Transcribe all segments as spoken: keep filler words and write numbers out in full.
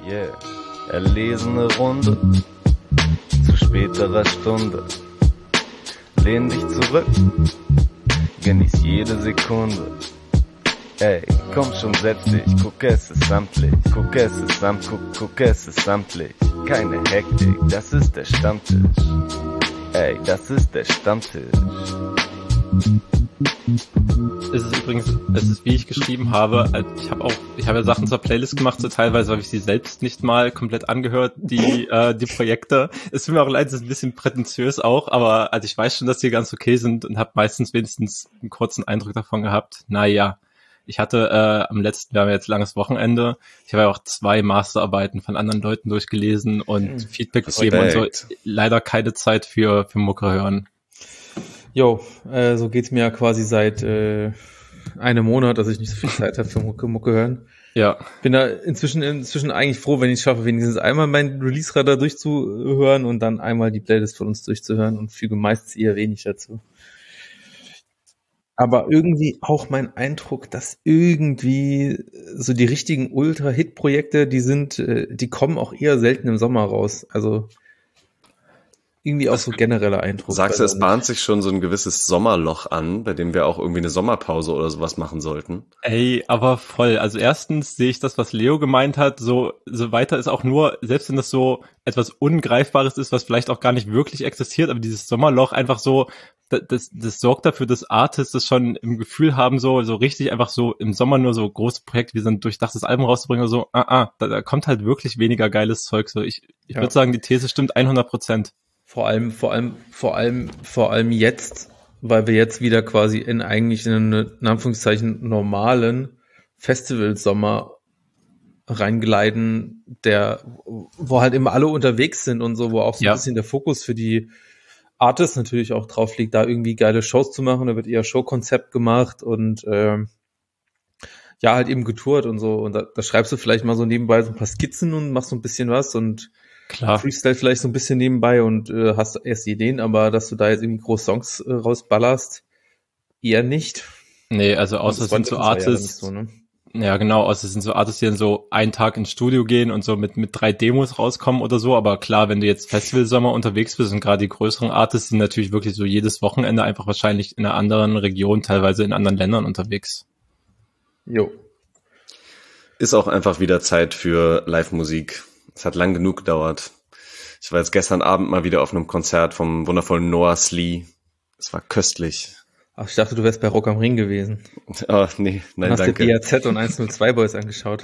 Yeah, erlesene Runde zu späterer Stunde. Lehn dich zurück, genieß jede Sekunde. Ey, komm schon, setz dich, guck, es ist samtlich, guck, es ist samt, guck, guck, es ist samtlich. Keine Hektik, das ist der Stammtisch. Ey, das ist der Stammtisch. Es ist übrigens, es ist wie ich geschrieben habe, ich habe auch, ich habe ja Sachen zur Playlist gemacht, so teilweise habe ich sie selbst nicht mal komplett angehört, die äh, die Projekte. Es tut mir auch leid, es ist ein bisschen prätentiös auch, aber also ich weiß schon, dass die ganz okay sind und habe meistens wenigstens einen kurzen Eindruck davon gehabt. Naja, ich hatte äh, am letzten, wir haben jetzt langes Wochenende, ich habe ja auch zwei Masterarbeiten von anderen Leuten durchgelesen und hm, Feedback gegeben und so, leider keine Zeit für für Mucke hören. Jo, äh, so geht's mir ja quasi seit äh, einem Monat, dass ich nicht so viel Zeit habe für Mucke, Mucke hören. Ja. Bin da inzwischen inzwischen eigentlich froh, wenn ich es schaffe, wenigstens einmal mein Release-Radar durchzuhören und dann einmal die Playlist von uns durchzuhören und füge meistens eher wenig dazu. Aber irgendwie auch mein Eindruck, dass irgendwie so die richtigen Ultra-Hit-Projekte, die sind, die kommen auch eher selten im Sommer raus. Also irgendwie auch so genereller Eindruck. Sagst du, es bahnt sich schon so ein gewisses Sommerloch an, bei dem wir auch irgendwie eine Sommerpause oder sowas machen sollten? Ey, aber voll. Also erstens sehe ich das, was Leo gemeint hat, so, so weiter ist auch nur, selbst wenn das so etwas Ungreifbares ist, was vielleicht auch gar nicht wirklich existiert, aber dieses Sommerloch einfach so, das, das, das sorgt dafür, dass Artists das schon im Gefühl haben, so, so richtig einfach so im Sommer nur so große Projekte wie so ein durchdachtes Album rauszubringen oder so, ah, ah, da, da kommt halt wirklich weniger geiles Zeug, so. Ich, ich ja. würde sagen, die These stimmt hundert Prozent. Vor allem, vor allem, vor allem, vor allem jetzt, weil wir jetzt wieder quasi in eigentlich einen, in Anführungszeichen, normalen Festivalsommer reingleiten, der, wo halt immer alle unterwegs sind und so, wo auch so ja. ein bisschen der Fokus für die Artists natürlich auch drauf liegt, da irgendwie geile Shows zu machen. Da wird eher Showkonzept gemacht und ähm, ja, halt eben getourt und so. Und da, da schreibst du vielleicht mal so nebenbei so ein paar Skizzen und machst so ein bisschen was und klar. Freestyle vielleicht so ein bisschen nebenbei und äh, hast erst Ideen, aber dass du da jetzt irgendwie groß Songs äh, rausballerst, eher nicht. Nee, also außer es sind so Artists, so, ne? Ja genau, außer es sind so Artists, die dann so einen Tag ins Studio gehen und so mit mit drei Demos rauskommen oder so, aber klar, wenn du jetzt Festivalsommer unterwegs bist und gerade die größeren Artists sind natürlich wirklich so jedes Wochenende einfach wahrscheinlich in einer anderen Region, teilweise in anderen Ländern unterwegs. Jo. Ist auch einfach wieder Zeit für Live-Musik. Es hat lang genug gedauert. Ich war jetzt gestern Abend mal wieder auf einem Konzert vom wundervollen Noah Slee. Es war köstlich. Ach, ich dachte, du wärst bei Rock am Ring gewesen. Oh, nee, nein, hast danke. Hast dir B A Z und eins null zwei Boys angeschaut.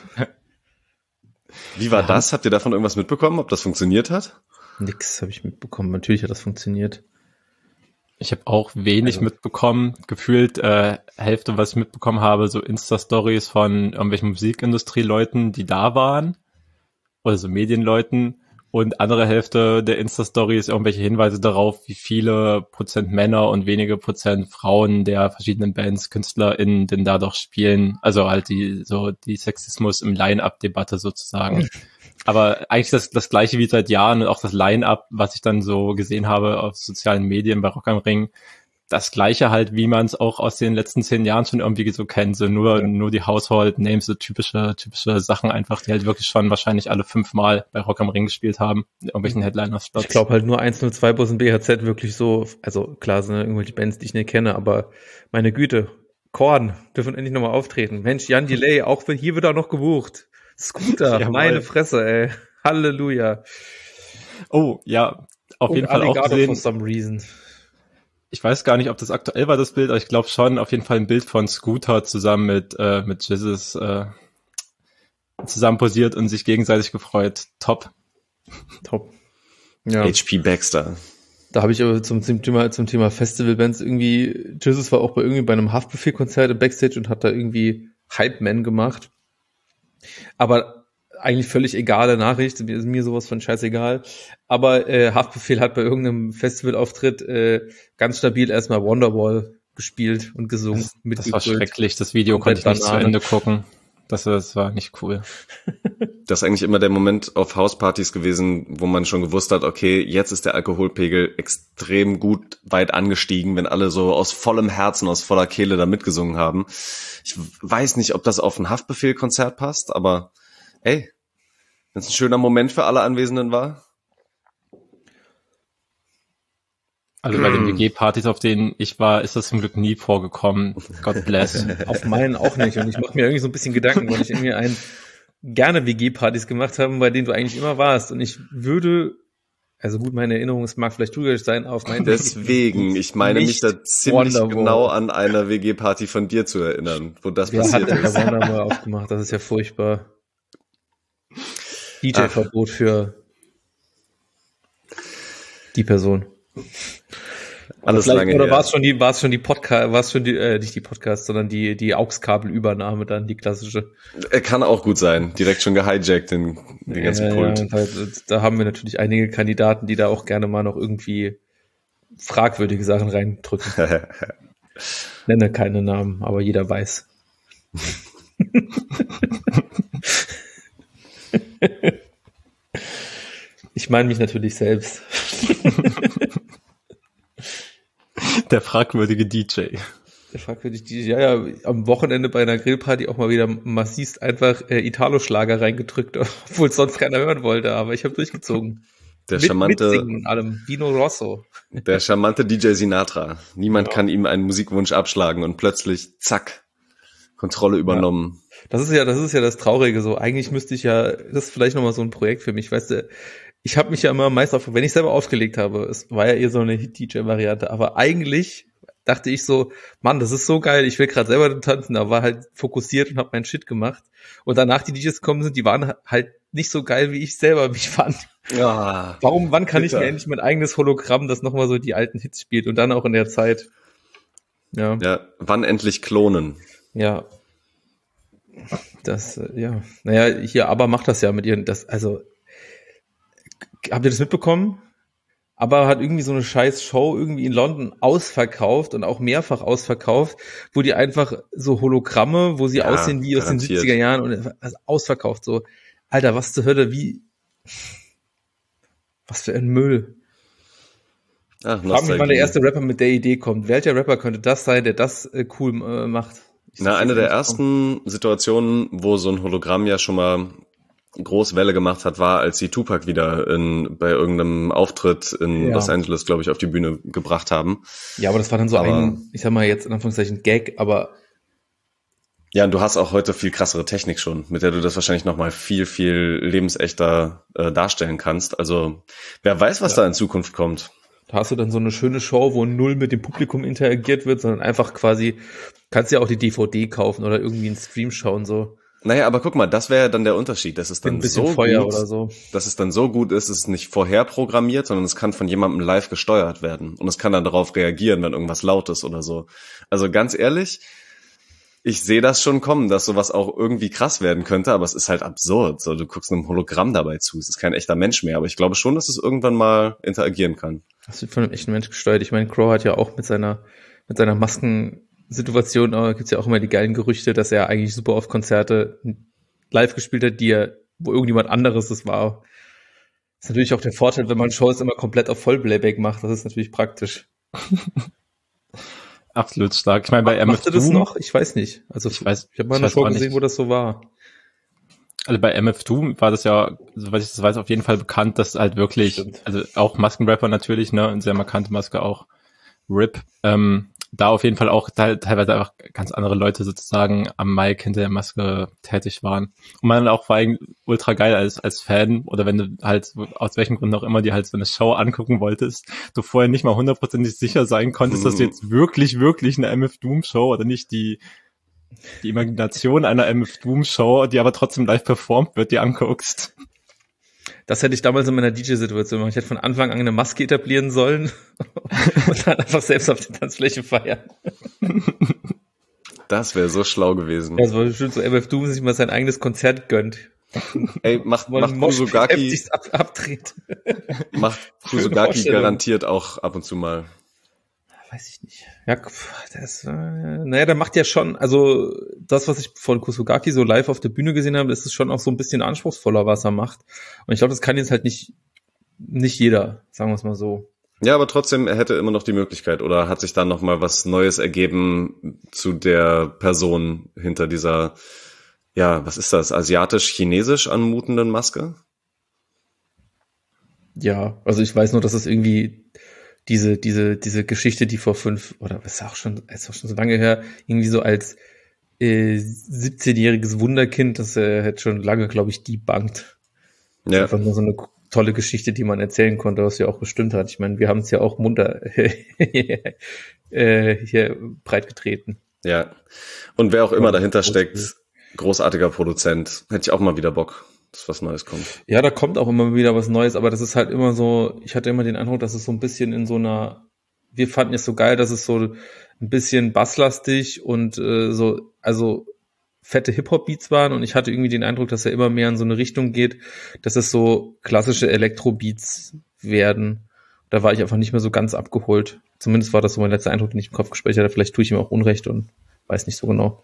Wie war ja. das? Habt ihr davon irgendwas mitbekommen, ob das funktioniert hat? Nix habe ich mitbekommen. Natürlich hat das funktioniert. Ich habe auch wenig also. mitbekommen. Gefühlt äh, Hälfte, was ich mitbekommen habe, so Insta-Stories von irgendwelchen Musikindustrie-Leuten, die da waren. Oder so Medienleuten und andere Hälfte der Insta-Story ist irgendwelche Hinweise darauf, wie viele Prozent Männer und wenige Prozent Frauen der verschiedenen Bands, KünstlerInnen denn da doch spielen. Also halt die so die Sexismus im Line-Up-Debatte sozusagen. Aber eigentlich das das gleiche wie seit Jahren und auch das Line-Up, was ich dann so gesehen habe auf sozialen Medien bei Rock am Ring. Das Gleiche halt, wie man es auch aus den letzten zehn Jahren schon irgendwie so kennt, so nur ja. nur die Household Names, so typische typische Sachen einfach, die halt wirklich schon wahrscheinlich alle fünfmal bei Rock am Ring gespielt haben, in irgendwelchen Headliner-Spots. Ich glaube halt nur eins null zwei Bus und B H Z wirklich so, also klar sind irgendwelche Bands, die ich nicht kenne, aber meine Güte, Korn dürfen endlich nochmal auftreten. Mensch, Jan Delay, auch hier wird auch noch gebucht. Scooter, ja, meine Fresse, ey. Halleluja. Oh, ja, auf und jeden Fall auch gesehen. For some reason. Ich weiß gar nicht, ob das aktuell war, das Bild, aber ich glaube schon, auf jeden Fall ein Bild von Scooter zusammen mit äh, mit Jesus äh, zusammen posiert und sich gegenseitig gefreut. Top. Top. Ja. H P Baxter. Da habe ich aber zum, zum Thema zum Thema Festivalbands irgendwie, Jesus war auch bei irgendwie bei einem Haftbefehl-Konzert im Backstage und hat da irgendwie Hype-Man gemacht. Aber eigentlich völlig egale Nachricht, mir ist mir sowas von scheißegal. Aber äh, Haftbefehl hat bei irgendeinem Festivalauftritt äh, ganz stabil erstmal Wonderwall gespielt und gesungen. Das, mit das war schrecklich, das Video konnte ich nicht zu Ende gucken. Das, das war nicht cool. Das ist eigentlich immer der Moment auf Hauspartys gewesen, wo man schon gewusst hat, okay, jetzt ist der Alkoholpegel extrem gut weit angestiegen, wenn alle so aus vollem Herzen, aus voller Kehle da mitgesungen haben. Ich weiß nicht, ob das auf ein Haftbefehl-Konzert passt, aber ey, Wenn es ein schöner Moment für alle Anwesenden war? Also bei den W G-Partys, auf denen ich war, ist das zum Glück nie vorgekommen. God bless. Auf meinen auch nicht. Und ich mache mir irgendwie so ein bisschen Gedanken, weil ich irgendwie ein gerne W G-Partys gemacht habe, bei denen du eigentlich immer warst. Und ich würde, also gut, meine Erinnerung, es mag vielleicht trügerisch sein, auf meinen Deswegen, ich meine mich da ziemlich Wonderwall. genau an einer W G-Party von dir zu erinnern, wo das Wer passiert hat denn ist. der Wonderwall aufgemacht? Das ist ja furchtbar. D J-Verbot für die Person. Alles Vielleicht, lange oder her. war es schon die, war es schon die Podcast, war es schon die, äh, nicht die Podcast, sondern die, die AUX-Kabelübernahme dann, die klassische. Er kann auch gut sein. Direkt schon gehijackt, den, den ganzen Ja, Pult. ja, da, da haben wir natürlich einige Kandidaten, die da auch gerne mal noch irgendwie fragwürdige Sachen reindrücken. Nenne keine Namen, aber jeder weiß. Ich meine mich natürlich selbst. Der fragwürdige D J. Der fragwürdige D J, ja, ja, am Wochenende bei einer Grillparty auch mal wieder massivst einfach äh, Italo-Schlager reingedrückt, obwohl es sonst keiner hören wollte, aber ich habe durchgezogen. Der Mit, charmante, mitsingen und allem. Vino Rosso. der charmante D J Sinatra. Niemand Ja. kann ihm einen Musikwunsch abschlagen und plötzlich, zack, Kontrolle übernommen. Das ist ja, das ist ja das Traurige so. Eigentlich müsste ich ja, das ist vielleicht nochmal so ein Projekt für mich, weißt du, ich habe mich ja immer meist auf, wenn ich selber aufgelegt habe, es war ja eher so eine Hit-D J-Variante, aber eigentlich dachte ich so, Mann, das ist so geil, ich will gerade selber tanzen, aber war halt fokussiert und habe meinen Shit gemacht. Und danach die D Js gekommen sind, die waren halt nicht so geil, wie ich selber mich fand. Ja. Warum, wann kann Bitter. ich mir endlich mein eigenes Hologramm, das nochmal so die alten Hits spielt und dann auch in der Zeit? Ja, Ja, wann endlich klonen? ja. Das, äh, ja. Naja, hier, aber macht das ja mit ihren, das, also, habt ihr das mitbekommen? Aber hat irgendwie so eine scheiß Show irgendwie in London ausverkauft und auch mehrfach ausverkauft, wo die einfach so Hologramme, wo sie Ja, aussehen wie aus den garantiert. siebziger Jahren und also ausverkauft, so. Alter, was zur Hölle, wie, was für ein Müll. Ach, Frag mich, wann der Nostalgie. erste Rapper mit der Idee kommt. Welcher Rapper könnte das sein, der das äh, cool äh, macht? Ich Na, seh's eine nicht der kommen. ersten Situationen, wo so ein Hologramm ja schon mal groß Welle gemacht hat, war, als sie Tupac wieder in, bei irgendeinem Auftritt in Ja. Los Angeles, glaube ich, auf die Bühne gebracht haben. Ja, aber das war dann so Aber- ein, ich sag mal jetzt in Anführungszeichen Gag, aber Ja, und du hast auch heute viel krassere Technik schon, mit der du das wahrscheinlich nochmal viel, viel lebensechter äh, darstellen kannst. Also, wer weiß, was Ja. da in Zukunft kommt. da hast du dann so eine schöne Show, wo null mit dem Publikum interagiert wird, sondern einfach quasi, kannst ja auch die D V D kaufen oder irgendwie einen Stream schauen, so Naja, aber guck mal, das wäre ja dann der Unterschied. Das ist mit dann ein bisschen so Feuer gut, oder so. dass es dann so gut ist, es ist nicht vorherprogrammiert, sondern es kann von jemandem live gesteuert werden. Und es kann dann darauf reagieren, wenn irgendwas laut ist oder so. Also ganz ehrlich, ich sehe das schon kommen, dass sowas auch irgendwie krass werden könnte, aber es ist halt absurd. So, du guckst einem Hologramm dabei zu. Es ist kein echter Mensch mehr, aber ich glaube schon, dass es irgendwann mal interagieren kann. Das wird von einem echten Mensch gesteuert. Ich meine, Crow hat ja auch mit seiner, mit seiner Maskensituation, da gibt's ja auch immer die geilen Gerüchte, dass er eigentlich super oft Konzerte live gespielt hat, die er, wo irgendjemand anderes es war. Das ist natürlich auch der Vorteil, wenn man Shows immer komplett auf Vollplayback macht. Das ist natürlich praktisch. Absolut stark. Ich meine, bei M F Macht er das Doom, noch? Ich weiß nicht. Also Ich weiß- ich habe mal ich eine weiß Show auch gesehen, nicht. wo das so war. also bei M F Doom war das ja, soweit ich das weiß, auf jeden Fall bekannt, dass halt wirklich, Stimmt. also auch Maskenrapper natürlich, ne, eine sehr markante Maske auch, R I P, ähm, da auf jeden Fall auch te teilweise einfach ganz andere Leute sozusagen am Mic hinter der Maske tätig waren. Und man auch vor allem ultra geil als, als Fan, oder wenn du halt, aus welchen Gründen auch immer, die halt so eine Show angucken wolltest, du vorher nicht mal hundertprozentig sicher sein konntest, dass du jetzt wirklich, wirklich eine M F Doom Show oder nicht die, die Imagination einer M F Doom Show, die aber trotzdem live performt wird, die anguckst. Das hätte ich damals in meiner D J-Situation gemacht. Ich hätte von Anfang an eine Maske etablieren sollen und dann einfach selbst auf der Tanzfläche feiern. Das wäre so schlau gewesen. Ja, es war bestimmt so, M F Doom sich mal sein eigenes Konzert gönnt. Ey, macht, Wo macht ein Moshpit Kusugaki, heftigst ab, abdreht. macht Kusugaki Vorstellung. garantiert auch ab und zu mal. Weiß ich nicht. Ja, pf, das, äh, naja, der macht ja schon, also das, was ich von Kusugaki so live auf der Bühne gesehen habe, ist es schon auch so ein bisschen anspruchsvoller, was er macht. Und ich glaube, das kann jetzt halt nicht, nicht jeder, sagen wir es mal so. Ja, aber trotzdem, er hätte immer noch die Möglichkeit, oder hat sich dann noch mal was Neues ergeben zu der Person hinter dieser, ja, was ist das, asiatisch-chinesisch anmutenden Maske? Ja, also ich weiß nur, dass es irgendwie diese, diese, diese Geschichte, die vor fünf, oder ist auch schon, ist auch schon so lange her, irgendwie so als äh, siebzehnjähriges Wunderkind, das äh, hätte schon lange, glaube ich, debunked. Das ist Ja, einfach nur so eine tolle Geschichte, die man erzählen konnte, was ja auch bestimmt hat. Ich meine, wir haben es ja auch munter äh, hier breitgetreten. ja. Und wer auch immer Ja, dahinter groß- steckt, großartiger Produzent, hätte ich auch mal wieder Bock, dass was Neues kommt. Ja, da kommt auch immer wieder was Neues, aber das ist halt immer so, ich hatte immer den Eindruck, dass es so ein bisschen in so einer, wir fanden es so geil, dass es so ein bisschen basslastig und äh, so, also fette Hip-Hop-Beats waren und ich hatte irgendwie den Eindruck, dass er immer mehr in so eine Richtung geht, dass es so klassische Elektro-Beats werden. Da war ich einfach nicht mehr so ganz abgeholt. Zumindest war das so mein letzter Eindruck, den ich im Kopf gespeichert habe. Vielleicht tue ich ihm auch Unrecht und weiß nicht so genau.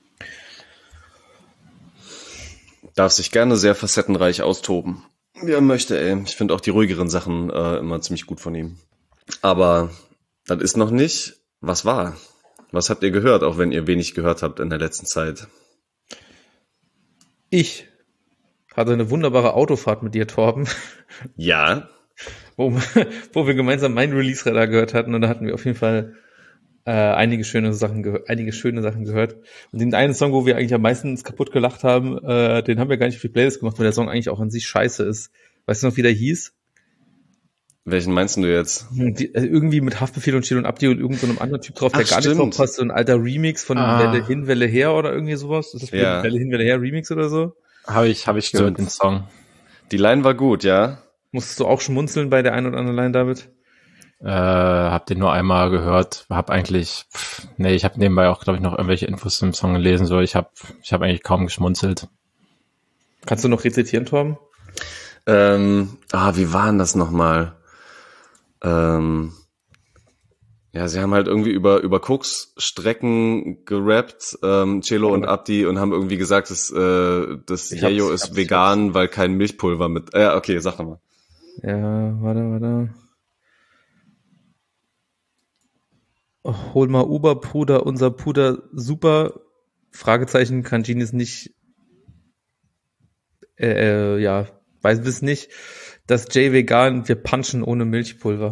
Darf sich gerne sehr facettenreich austoben. Wie er möchte, ey. Ich finde auch die ruhigeren Sachen äh, immer ziemlich gut von ihm. Aber das ist noch nicht, was war. Was habt ihr gehört, auch wenn ihr wenig gehört habt in der letzten Zeit? Ich hatte eine wunderbare Autofahrt mit dir, Torben, Ja, wo, wo wir gemeinsam meinen Release-Radar gehört hatten und da hatten wir auf jeden Fall äh, einige schöne Sachen gehört, einige schöne Sachen gehört. Und den einen Song, wo wir eigentlich am meisten uns kaputt gelacht haben, äh, den haben wir gar nicht auf die Playlist gemacht, weil der Song eigentlich auch an sich scheiße ist. Weißt du noch, wie der hieß? welchen meinst du jetzt? Die, also irgendwie mit Haftbefehl und Chill und Abdi und irgendeinem so anderem Typ drauf, der Ach, gar nicht stimmt. drauf passt, so ein alter Remix von Ah. Welle hin, Welle her oder irgendwie sowas. Ist das Ja. Welle hin, Welle her Remix oder so? Habe ich, habe ich Stimmt. gehört, den Song. Die Line war gut, ja? Musstest du auch schmunzeln bei der einen oder anderen Line, David? Äh, hab den nur einmal gehört, hab eigentlich, pff, nee, ich habe nebenbei auch, glaube ich, noch irgendwelche Infos zum Song gelesen, so ich habe ich hab eigentlich kaum geschmunzelt. Kannst du noch rezitieren, Torben? Ähm, ah, wie war denn das nochmal? Ähm, ja, sie haben halt irgendwie über über Koksstrecken gerappt, ähm, Cello und Abdi, und haben irgendwie gesagt, dass äh, das Ich hab's, Yayo ich ist hab's, vegan, weil kein Milchpulver mit. Äh, okay, sag nochmal. Ja, warte, warte. Oh, hol mal Uber, Bruder, unser Puder, super. Fragezeichen, kann Genius nicht, äh, äh, ja, weiß es nicht. Das J vegan, wir punchen ohne Milchpulver.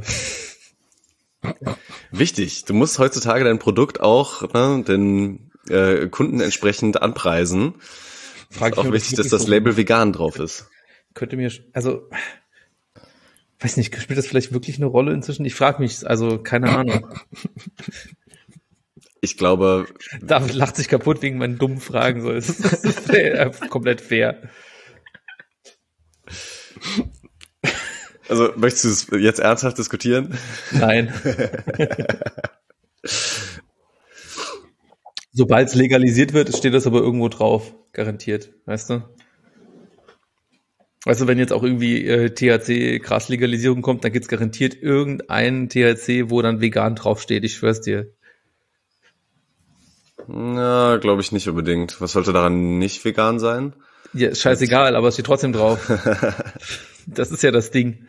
Wichtig, du musst heutzutage dein Produkt auch ne, den äh, Kunden entsprechend anpreisen. Frag Ist auch mich, ob wichtig, dass wirklich das so- Label vegan drauf ist. Könnte mir, also, weiß nicht, spielt das vielleicht wirklich eine Rolle inzwischen? Ich frage mich, also, keine Ahnung. Ich glaube, David lacht sich kaputt wegen meinen dummen Fragen, so, es ist, das ist fair, komplett fair. also möchtest du es jetzt ernsthaft diskutieren? Nein. Sobald es legalisiert wird, steht das aber irgendwo drauf, garantiert, weißt du? Weißt du, wenn jetzt auch irgendwie äh, T H C-Gras-Legalisierung kommt, dann gibt's garantiert irgendeinen T H C, wo dann vegan draufsteht, ich schwör's dir. Na, glaube ich nicht unbedingt. Was sollte daran nicht vegan sein? Ja, ist scheißegal, aber es steht trotzdem drauf. Das ist ja das Ding.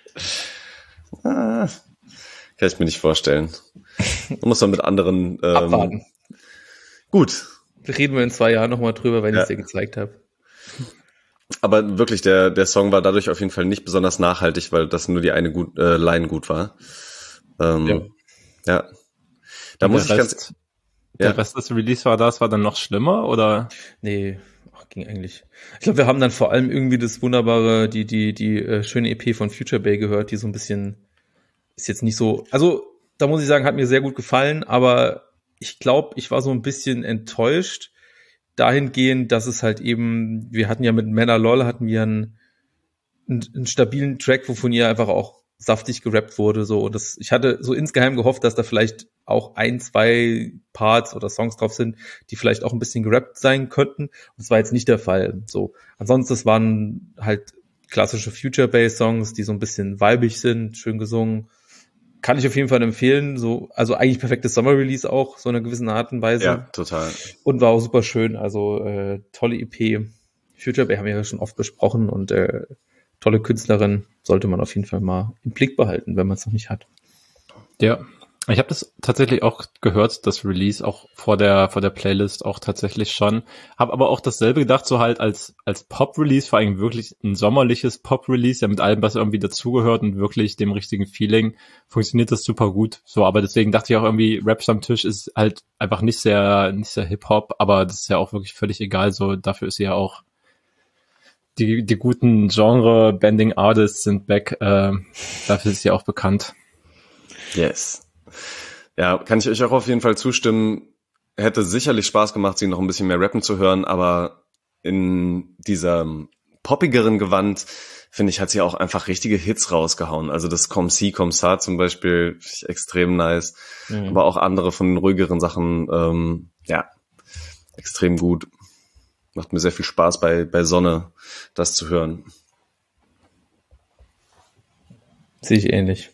Ah, kann ich mir nicht vorstellen. Da muss man mit anderen ähm, Abwarten. Gut, Reden wir in zwei Jahren nochmal drüber, wenn Ja. ich es dir gezeigt habe. aber wirklich, der der Song war dadurch auf jeden Fall nicht besonders nachhaltig, weil das nur die eine gut, äh, Line gut war. Ähm, Ja. ja. Da muss ich der ganz... Rest, Ja. der Rest des Release war das, war dann noch schlimmer, oder? Nee, ach, ging eigentlich. Ich glaube, wir haben dann vor allem irgendwie das wunderbare, die, die, die äh, schöne E P von Future Bay gehört, die so ein bisschen, ist jetzt nicht so, also da muss ich sagen, hat mir sehr gut gefallen, aber ich glaube, ich war so ein bisschen enttäuscht dahingehend, dass es halt eben, wir hatten ja mit Männer LOL, hatten wir einen, einen, einen stabilen Track, wovon ihr einfach auch saftig gerappt wurde, so, und das, ich hatte so insgeheim gehofft, dass da vielleicht auch ein, zwei Parts oder Songs drauf sind, die vielleicht auch ein bisschen gerappt sein könnten. Und das war jetzt nicht der Fall, so. Ansonsten, es waren halt klassische Future-Bass-Songs, die so ein bisschen weibig sind, schön gesungen. Kann ich auf jeden Fall empfehlen, so, also eigentlich perfektes Sommer-Release auch, so in einer gewissen Art und Weise. Ja, total. Und war auch super schön, also äh, tolle E P. Future Bay haben wir ja schon oft besprochen und äh, tolle Künstlerin sollte man auf jeden Fall mal im Blick behalten, wenn man es noch nicht hat. Ja, Ich habe das tatsächlich auch gehört, das Release auch vor der vor der Playlist auch tatsächlich schon. Habe aber auch dasselbe gedacht, so halt als als Pop-Release, vor allem wirklich ein sommerliches Pop-Release, ja mit allem, was irgendwie dazugehört und wirklich dem richtigen Feeling, funktioniert das super gut. So, aber deswegen dachte ich auch irgendwie, Rap Stammtisch ist halt einfach nicht sehr nicht sehr Hip-Hop, aber das ist ja auch wirklich völlig egal. So, dafür ist sie ja auch die die guten Genre-Bending Artists sind back. Äh, dafür ist sie auch bekannt. Yes. Ja, kann ich euch auch auf jeden Fall zustimmen. Hätte sicherlich Spaß gemacht, sie noch ein bisschen mehr rappen zu hören, aber in diesem poppigeren Gewand, finde ich, hat sie auch einfach richtige Hits rausgehauen. Also das Comme Si, Comme Ça zum Beispiel, finde ich extrem nice. Mhm. Aber auch andere von den ruhigeren Sachen, ähm, ja, extrem gut. Macht mir sehr viel Spaß bei, bei Sonne, das zu hören. Sehe ich ähnlich.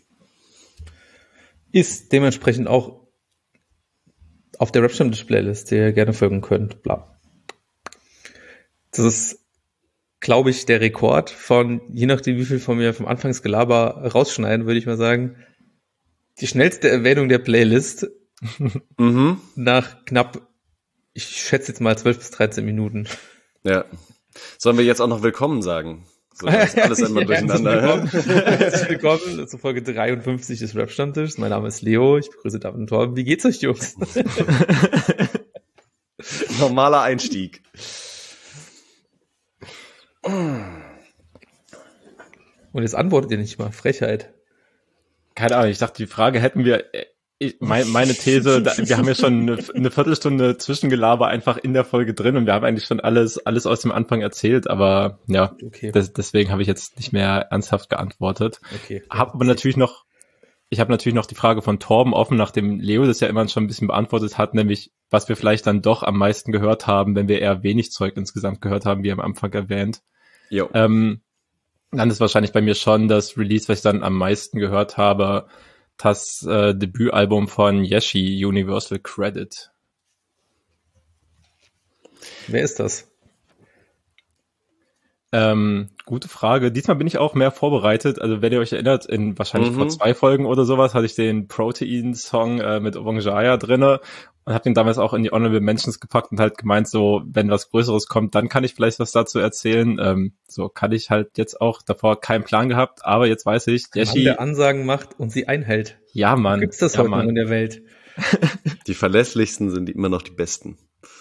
Ist dementsprechend auch auf der Rap-Stammtisch-Playlist, der ihr gerne folgen könnt. Bla. Das ist, glaube ich, der Rekord von, je nachdem, wie viel von mir vom Anfangsgelaber rausschneiden, würde ich mal sagen, die schnellste Erwähnung der Playlist mhm. nach knapp, ich schätze jetzt mal zwölf bis dreizehn Minuten. Ja. Sollen wir jetzt auch noch willkommen sagen? So, das ist alles einmal durcheinander. Herzlich willkommen zu Folge dreiundfünfzig des Rap-Stammtischs. Mein Name ist Leo, ich begrüße David und Torben. Wie geht's euch, Jungs? Normaler Einstieg. Und jetzt antwortet ihr nicht mal. Frechheit. Keine Ahnung, ich dachte, die Frage hätten wir... Ich, mein, meine These, da, wir haben ja schon eine, eine Viertelstunde Zwischengelaber einfach in der Folge drin und wir haben eigentlich schon alles alles aus dem Anfang erzählt, aber ja, okay. das, deswegen habe ich jetzt nicht mehr ernsthaft geantwortet. Okay. Habe aber natürlich noch, ich habe natürlich noch die Frage von Torben offen, nachdem Leo das ja immer schon ein bisschen beantwortet hat, nämlich was wir vielleicht dann doch am meisten gehört haben, wenn wir eher wenig Zeug insgesamt gehört haben, wie am Anfang erwähnt. Jo. Ähm, dann ist wahrscheinlich bei mir schon das Release, was ich dann am meisten gehört habe, das äh, Debütalbum von Yeshi, Universal Credit. Wer ist das? Ähm, gute Frage. Diesmal bin ich auch mehr vorbereitet. Also wenn ihr euch erinnert, in wahrscheinlich mhm. vor zwei Folgen oder sowas hatte ich den Protein-Song äh, mit Obongjaya drinne und habe den damals auch in die Honorable Mentions gepackt und halt gemeint, so wenn was Größeres kommt, dann kann ich vielleicht was dazu erzählen. Ähm, so kann ich halt jetzt auch davor keinen Plan gehabt, aber jetzt weiß ich, Yeshi, der Ansagen macht und sie einhält. Ja, Mann. Gibt's das ja, heute Mann. noch in der Welt? Die verlässlichsten sind immer noch die besten.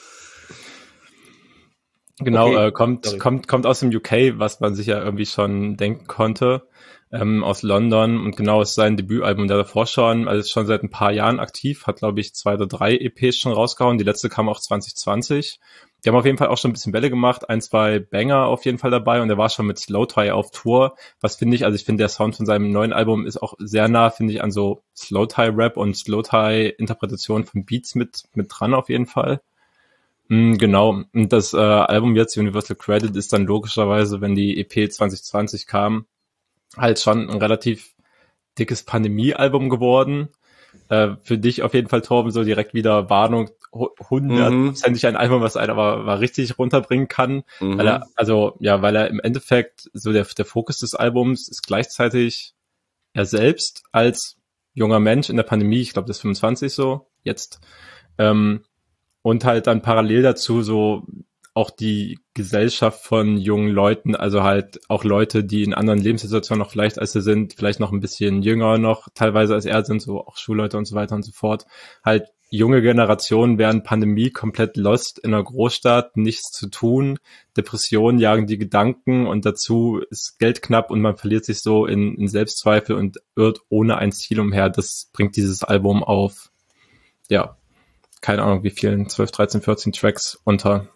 Genau, okay. äh, kommt Sorry. kommt kommt aus dem U K, was man sich ja irgendwie schon denken konnte, ähm, aus London und genau ist sein Debütalbum der davor schon, also ist schon seit ein paar Jahren aktiv, hat glaube ich zwei oder drei E Ps schon rausgehauen, die letzte kam auch zwanzig zwanzig. Die haben auf jeden Fall auch schon ein bisschen Welle gemacht, ein, zwei Banger auf jeden Fall dabei und er war schon mit Slowthai auf Tour, was finde ich, also ich finde der Sound von seinem neuen Album ist auch sehr nah, finde ich, an so Slowthai-Rap und Slowthai-Interpretation von Beats mit mit dran auf jeden Fall. Genau, und das äh, Album jetzt, Universal Credit, ist dann logischerweise, wenn die E P zwanzig zwanzig kam, halt schon ein relativ dickes Pandemie-Album geworden. Äh, für dich auf jeden Fall, Torben, so direkt wieder Warnung, hundertprozentig mhm. ein Album, was einer aber, aber richtig runterbringen kann. Mhm. Weil er, also, ja, weil er im Endeffekt, so der, der Fokus des Albums ist gleichzeitig er selbst als junger Mensch in der Pandemie, ich glaube, das ist fünfundzwanzig so, jetzt, ähm, und halt dann parallel dazu so auch die Gesellschaft von jungen Leuten, also halt auch Leute, die in anderen Lebenssituationen noch vielleicht als sie sind, vielleicht noch ein bisschen jünger noch teilweise als er sind, so auch Schulleute und so weiter und so fort. Halt junge Generationen während Pandemie komplett lost in einer Großstadt, nichts zu tun, Depressionen jagen die Gedanken und dazu ist Geld knapp und man verliert sich so in, in Selbstzweifel und irrt ohne ein Ziel umher. Das bringt dieses Album auf, ja, keine Ahnung, wie vielen, zwölf, dreizehn, vierzehn Tracks unter.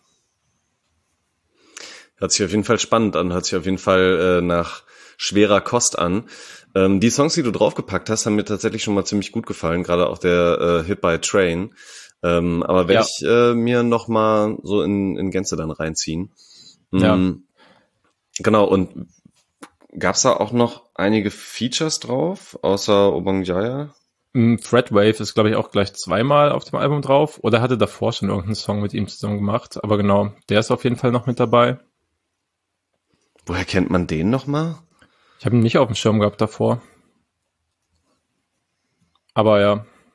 Hört sich auf jeden Fall spannend an, hört sich auf jeden Fall äh, nach schwerer Kost an. Ähm, die Songs, die du draufgepackt hast, haben mir tatsächlich schon mal ziemlich gut gefallen, gerade auch der äh, Hit by Train. Ähm, aber werde ja. ich äh, mir noch mal so in, in Gänze dann reinziehen. Mhm. Ja. Genau, und gab's da auch noch einige Features drauf, außer Obongjaya? Threadwave ist, glaube ich, auch gleich zweimal auf dem Album drauf. Oder hatte davor schon irgendeinen Song mit ihm zusammen gemacht. Aber genau, der ist auf jeden Fall noch mit dabei. Woher kennt man den nochmal? Ich habe ihn nicht auf dem Schirm gehabt davor. Aber ja,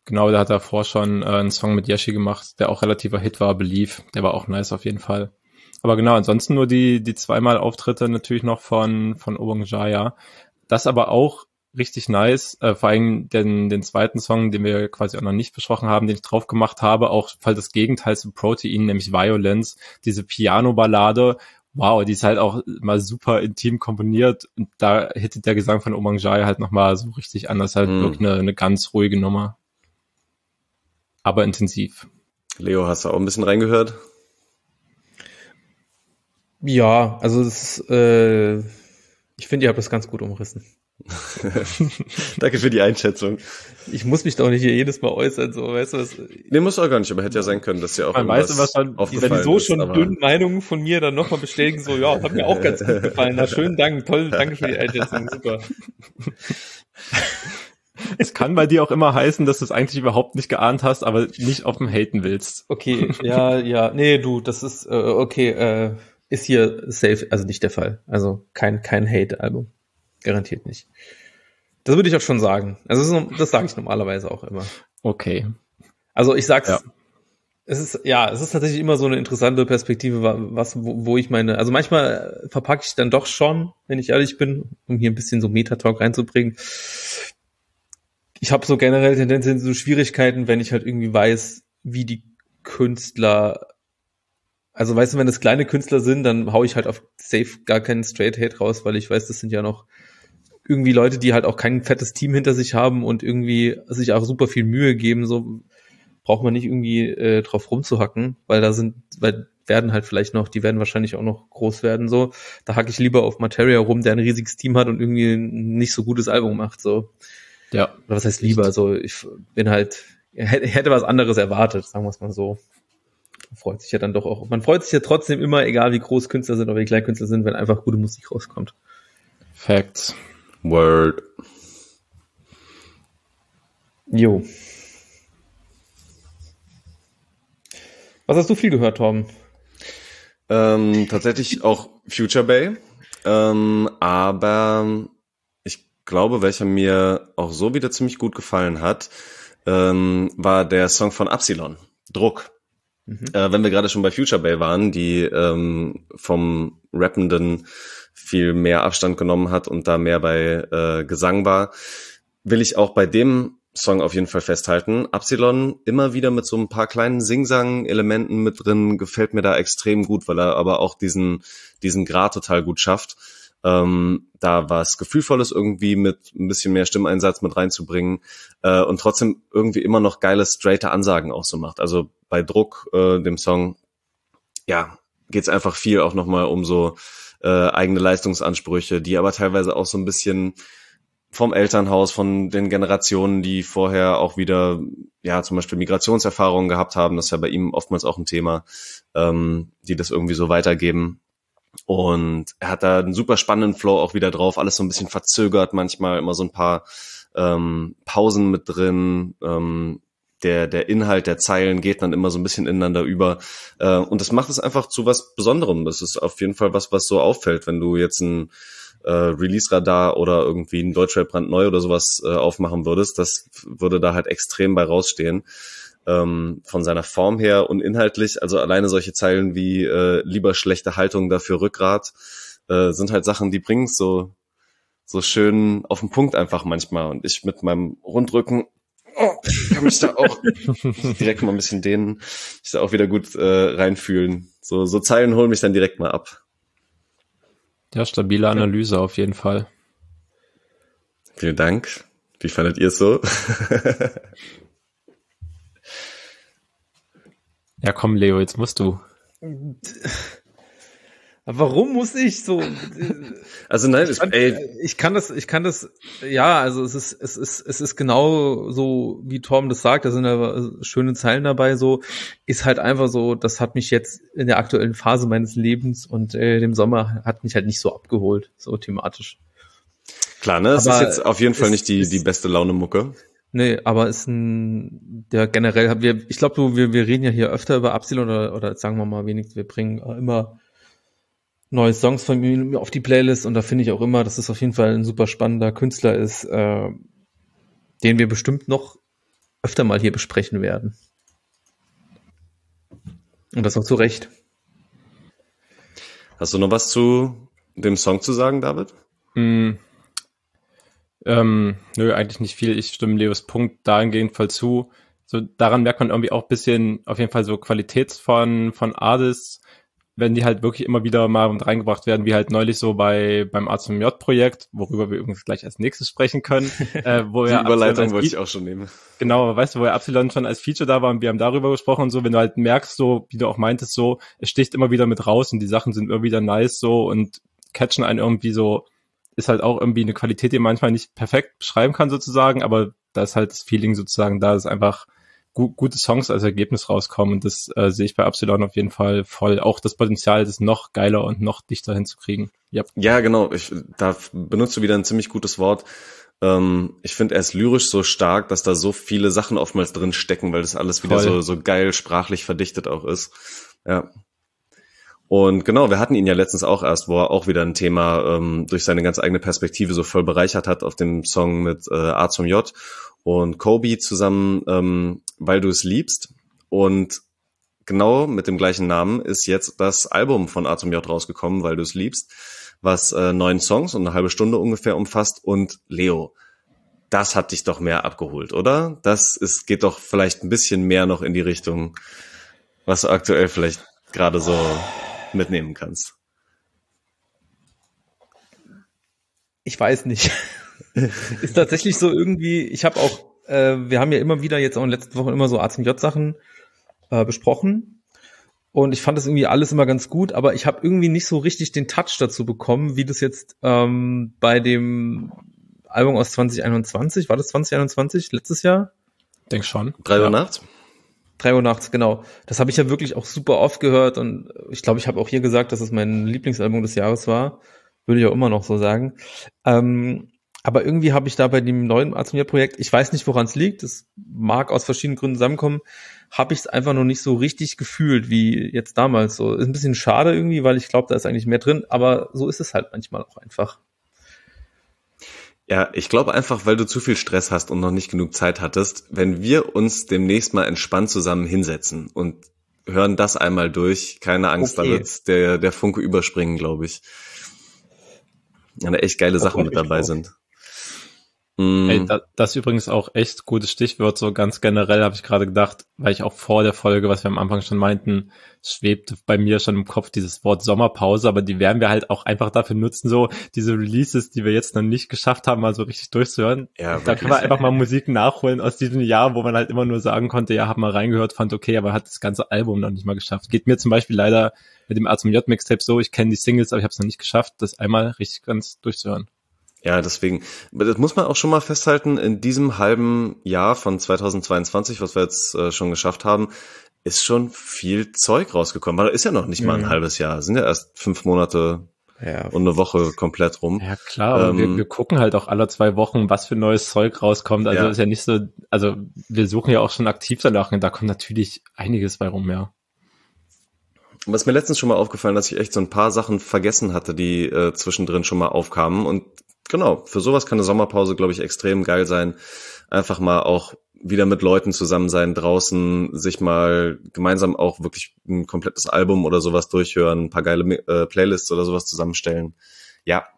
Genau, der hat davor schon äh, einen Song mit Yeshi gemacht, der auch relativer Hit war, Believe. Der war auch nice auf jeden Fall. Aber genau, ansonsten nur die die zweimal Auftritte natürlich noch von von Obong Jaya. Das aber auch richtig nice, äh, vor allem den den zweiten Song, den wir quasi auch noch nicht besprochen haben, den ich drauf gemacht habe, auch voll das Gegenteil zu Protein, nämlich Violence, diese Piano-Ballade. Wow, die ist halt auch mal super intim komponiert und da hittet der Gesang von Obong Jaya halt nochmal so richtig an. Das ist halt mm. wirklich eine, eine ganz ruhige Nummer. Aber intensiv. Leo, hast du auch ein bisschen reingehört? Ja, also es ist, äh, ich finde, ihr habt das ganz gut umrissen. Danke für die Einschätzung. Ich muss mich doch nicht hier jedes Mal äußern, so, weißt du was? Nee, muss auch gar nicht, aber hätte ja sein können, dass ja auch man weiß, was dann, wenn die so schon dünnen Meinungen von mir dann nochmal bestätigen, so, ja, hat mir auch ganz gut gefallen. Na, schönen Dank, toll, danke für die Einschätzung, super. Es kann bei dir auch immer heißen, dass du es eigentlich überhaupt nicht geahnt hast, aber nicht offen haten willst. Okay, ja, ja, nee, du, das ist, äh, okay, äh, ist hier safe, also nicht der Fall. Also kein, kein Hate-Album. Garantiert nicht. Das würde ich auch schon sagen. Also das, das sage ich normalerweise auch immer. Okay. Also ich sag's, ja. es ist, ja, es ist tatsächlich immer so eine interessante Perspektive, was, wo, wo ich meine, also manchmal verpacke ich dann doch schon, wenn ich ehrlich bin, um hier ein bisschen so Meta-Talk reinzubringen. Ich habe so generell Tendenzen so Schwierigkeiten, wenn ich halt irgendwie weiß, wie die Künstler, also weißt du, wenn das kleine Künstler sind, dann hau ich halt auf safe gar keinen Straight Hate raus, weil ich weiß, das sind ja noch irgendwie Leute, die halt auch kein fettes Team hinter sich haben und irgendwie sich auch super viel Mühe geben, so braucht man nicht irgendwie äh, drauf rumzuhacken, weil da sind, weil werden halt vielleicht noch, die werden wahrscheinlich auch noch groß werden, so. Da hacke ich lieber auf Materia rum, der ein riesiges Team hat und irgendwie ein nicht so gutes Album macht, so. Ja. Oder was heißt lieber, so, ich bin halt, hätte was anderes erwartet, sagen wir es mal so. Freut sich ja dann doch auch. Man freut sich ja trotzdem immer, egal wie groß Künstler sind oder wie klein Künstler sind, wenn einfach gute Musik rauskommt. Facts. Word. Jo. Was hast du viel gehört, Torben? Ähm, tatsächlich auch Future Bay. Ähm, aber ich glaube, welcher mir auch so wieder ziemlich gut gefallen hat, ähm, war der Song von Absilon, Druck. Mhm. Äh, wenn wir gerade schon bei Future Bay waren, die ähm, vom Rappenden viel mehr Abstand genommen hat und da mehr bei äh, Gesang war, will ich auch bei dem Song auf jeden Fall festhalten. Absilon immer wieder mit so ein paar kleinen Sing-Sang-Elementen mit drin, gefällt mir da extrem gut, weil er aber auch diesen diesen Grad total gut schafft. Ähm, da was Gefühlvolles irgendwie mit ein bisschen mehr Stimmeinsatz mit reinzubringen äh, und trotzdem irgendwie immer noch geile, straighte Ansagen auch so macht. Also bei Druck, äh, dem Song, ja, geht's einfach viel auch nochmal um so äh, eigene Leistungsansprüche, die aber teilweise auch so ein bisschen vom Elternhaus, von den Generationen, die vorher auch wieder, ja, zum Beispiel Migrationserfahrungen gehabt haben, das ist ja bei ihm oftmals auch ein Thema, ähm, die das irgendwie so weitergeben. Und er hat da einen super spannenden Flow auch wieder drauf, alles so ein bisschen verzögert manchmal, immer so ein paar ähm, Pausen mit drin, ähm, der der Inhalt der Zeilen geht dann immer so ein bisschen ineinander über äh, und das macht es einfach zu was Besonderem. Das ist auf jeden Fall was, was so auffällt, wenn du jetzt ein äh, Release-Radar oder irgendwie ein Deutschrap brandneu oder sowas äh, aufmachen würdest, das würde da halt extrem bei rausstehen. Ähm, von seiner Form her und inhaltlich, also alleine solche Zeilen wie äh, lieber schlechte Haltung, dafür Rückgrat, äh, sind halt Sachen, die bringen es so, so schön auf den Punkt einfach manchmal. Und ich mit meinem Rundrücken oh, kann mich da auch direkt mal ein bisschen dehnen, mich da auch wieder gut äh, reinfühlen. So, so Zeilen holen mich dann direkt mal ab. Ja, stabile Analyse auf jeden Fall. Vielen Dank. Wie fandet ihr es so? Ja, komm, Leo, jetzt musst du. Warum muss ich so? Also nein, ich, fand, ey. ich kann das, ich kann das, ja, also es ist, es ist, es ist genau so, wie Torben das sagt, da sind ja schöne Zeilen dabei, so, ist halt einfach so, das hat mich jetzt in der aktuellen Phase meines Lebens und äh, dem Sommer hat mich halt nicht so abgeholt, so thematisch. Klar, ne, es ist jetzt auf jeden Fall nicht die, die beste Laune-Mucke. Nee, aber ist ein, der generell, wir, ich glaube, wir, wir reden ja hier öfter über Absilon oder, oder sagen wir mal wenigstens, wir bringen immer neue Songs von mir auf die Playlist und da finde ich auch immer, dass es auf jeden Fall ein super spannender Künstler ist, äh, den wir bestimmt noch öfter mal hier besprechen werden. Und das auch zu Recht. Hast du noch was zu dem Song zu sagen, David? Mm. Ähm, nö, eigentlich nicht viel. Ich stimme Leos Punkt dahingehend voll zu. So, daran merkt man irgendwie auch ein bisschen, auf jeden Fall so Qualität von, von Artists, wenn die halt wirklich immer wieder mal mit reingebracht werden, wie halt neulich so bei, beim A Z M J-Projekt, worüber wir übrigens gleich als nächstes sprechen können, äh, wo Die ja Überleitung wollte ich auch schon nehmen. Genau, weißt du, wo ja Epsilon schon als Feature da war und wir haben darüber gesprochen und so, wenn du halt merkst, so, wie du auch meintest, so, es sticht immer wieder mit raus und die Sachen sind immer wieder nice, so, und catchen einen irgendwie so, ist halt auch irgendwie eine Qualität, die man manchmal nicht perfekt beschreiben kann sozusagen, aber da ist halt das Feeling sozusagen da, dass einfach gu- gute Songs als Ergebnis rauskommen und das äh, sehe ich bei Epsilon auf jeden Fall voll. Auch das Potenzial, das noch geiler und noch dichter hinzukriegen. Yep. Ja, genau. Ich, da benutzt du wieder ein ziemlich gutes Wort. Ähm, ich finde, er ist lyrisch so stark, dass da so viele Sachen oftmals drin stecken, weil das alles wieder Voll. so, so geil sprachlich verdichtet auch ist. Ja. Und genau, wir hatten ihn ja letztens auch erst, wo er auch wieder ein Thema ähm, durch seine ganz eigene Perspektive so voll bereichert hat auf dem Song mit äh, A zum J und Kobe zusammen, ähm, Weil du es liebst. Und genau mit dem gleichen Namen ist jetzt das Album von A zum J rausgekommen, Weil du es liebst, was äh, neun Songs und eine halbe Stunde ungefähr umfasst. Und Leo, das hat dich doch mehr abgeholt, oder? Das ist, geht doch vielleicht ein bisschen mehr noch in die Richtung, was du aktuell vielleicht gerade so mitnehmen kannst. Ich weiß nicht. Ist tatsächlich so irgendwie, ich habe auch, äh, wir haben ja immer wieder jetzt auch in den letzten Wochen immer so A Z M J-Sachen äh, besprochen und ich fand das irgendwie alles immer ganz gut, aber ich habe irgendwie nicht so richtig den Touch dazu bekommen, wie das jetzt ähm, bei dem Album aus zwanzig einundzwanzig, war das zwanzig einundzwanzig, letztes Jahr? Denk schon. Drei Uhr Ja. nachts? Drei Uhr nachts, genau. Das habe ich ja wirklich auch super oft gehört und ich glaube, ich habe auch hier gesagt, dass es mein Lieblingsalbum des Jahres war. Würde ich auch immer noch so sagen. Ähm, aber irgendwie habe ich da bei dem neuen A Z M J-Projekt, ich weiß nicht, woran es liegt, es mag aus verschiedenen Gründen zusammenkommen, habe ich es einfach noch nicht so richtig gefühlt wie jetzt damals. So ist ein bisschen schade irgendwie, weil ich glaube, da ist eigentlich mehr drin, aber so ist es halt manchmal auch einfach. Ja, ich glaube einfach, weil du zu viel Stress hast und noch nicht genug Zeit hattest, wenn wir uns demnächst mal entspannt zusammen hinsetzen und hören das einmal durch, keine Angst, Okay. da wird der, der Funke überspringen, glaube ich. Ja, da echt geile Da Sachen freu mit ich mich dabei drauf. sind. Mm, Ey, da, das ist übrigens auch echt gutes Stichwort, so ganz generell habe ich gerade gedacht, weil ich auch vor der Folge, was wir am Anfang schon meinten, schwebte bei mir schon im Kopf dieses Wort Sommerpause, aber die werden wir halt auch einfach dafür nutzen, so diese Releases, die wir jetzt noch nicht geschafft haben, mal so richtig durchzuhören. ja, Da können wir einfach mal Musik nachholen aus diesem Jahr, wo man halt immer nur sagen konnte, ja, hab mal reingehört, fand okay, aber hat das ganze Album noch nicht mal geschafft. Geht mir zum Beispiel leider mit dem A Z M J-Mixtape so, ich kenne die Singles, aber ich habe es noch nicht geschafft, das einmal richtig ganz durchzuhören. Ja, deswegen, das muss man auch schon mal festhalten, in diesem halben Jahr von zweitausendzweiundzwanzig, was wir jetzt äh, schon geschafft haben, ist schon viel Zeug rausgekommen. Aber ist ja noch nicht mal ein Mhm. halbes Jahr, sind ja erst fünf Monate Ja, und eine Woche komplett rum. Ja klar, aber Ähm, wir, wir gucken halt auch alle zwei Wochen, was für neues Zeug rauskommt. Also Ja. ist ja nicht so, also wir suchen ja auch schon aktiv danach und da kommt natürlich einiges bei rum, ja. Was mir letztens schon mal aufgefallen, dass ich echt so ein paar Sachen vergessen hatte, die äh, zwischendrin schon mal aufkamen. Und genau, für sowas kann eine Sommerpause, glaube ich, extrem geil sein. Einfach mal auch wieder mit Leuten zusammen sein, draußen sich mal gemeinsam auch wirklich ein komplettes Album oder sowas durchhören, ein paar geile äh, Playlists oder sowas zusammenstellen. Ja,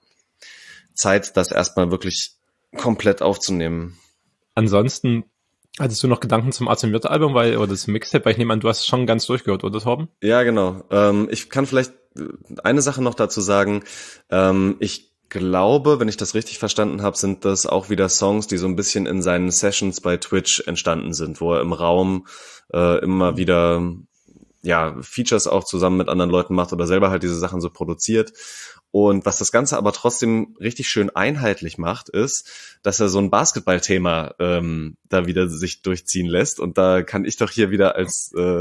Zeit, das erstmal wirklich komplett aufzunehmen. Ansonsten, hattest du noch Gedanken zum A Z M J-Album, weil, oder das Mixtape, weil ich nehme an, du hast es schon ganz durchgehört, oder Torben? Ja, genau. Ähm, ich kann vielleicht eine Sache noch dazu sagen. Ähm, ich glaube, wenn ich das richtig verstanden habe, sind das auch wieder Songs, die so ein bisschen in seinen Sessions bei Twitch entstanden sind, wo er im Raum äh, immer wieder ja Features auch zusammen mit anderen Leuten macht oder selber halt diese Sachen so produziert. Und was das Ganze aber trotzdem richtig schön einheitlich macht, ist, dass er so ein Basketballthema ähm, da wieder sich durchziehen lässt. Und da kann ich doch hier wieder als äh,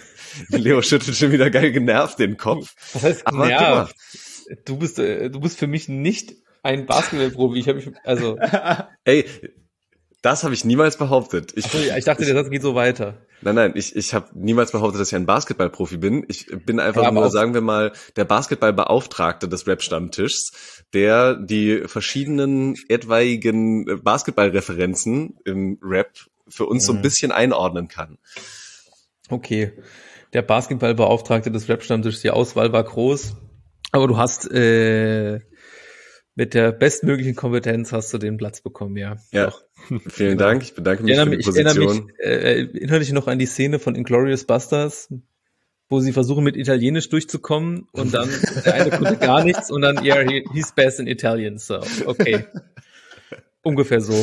Leo schüttelt schon wieder geil genervt den Kopf. was heißt Aber ja, gemacht. du bist äh, du bist für mich nicht ein Basketballprofi. Ich habe mich also Ey, das habe ich niemals behauptet. Ich, Achso, ja, ich dachte, der Satz geht so weiter. Nein, nein, ich, ich habe niemals behauptet, dass ich ein Basketballprofi bin. Ich bin einfach Ja, aber nur, auch- sagen wir mal, der Basketballbeauftragte des Rap-Stammtischs, der die verschiedenen etwaigen Basketballreferenzen im Rap für uns so ein bisschen einordnen kann. Okay. Der Basketballbeauftragte des Rap-Stammtischs, die Auswahl war groß, aber du hast äh, mit der bestmöglichen Kompetenz hast du den Platz bekommen, ja. Ja, Doch. vielen Genau. Dank. Ich bedanke mich Ich für erinnere die mich, ich erinnere Position. mich äh, innerlich noch an die Szene von Inglourious Basterds, wo sie versuchen mit Italienisch durchzukommen und dann der eine konnte gar nichts und dann, yeah, he, he's best in Italian, so, okay. Ungefähr so.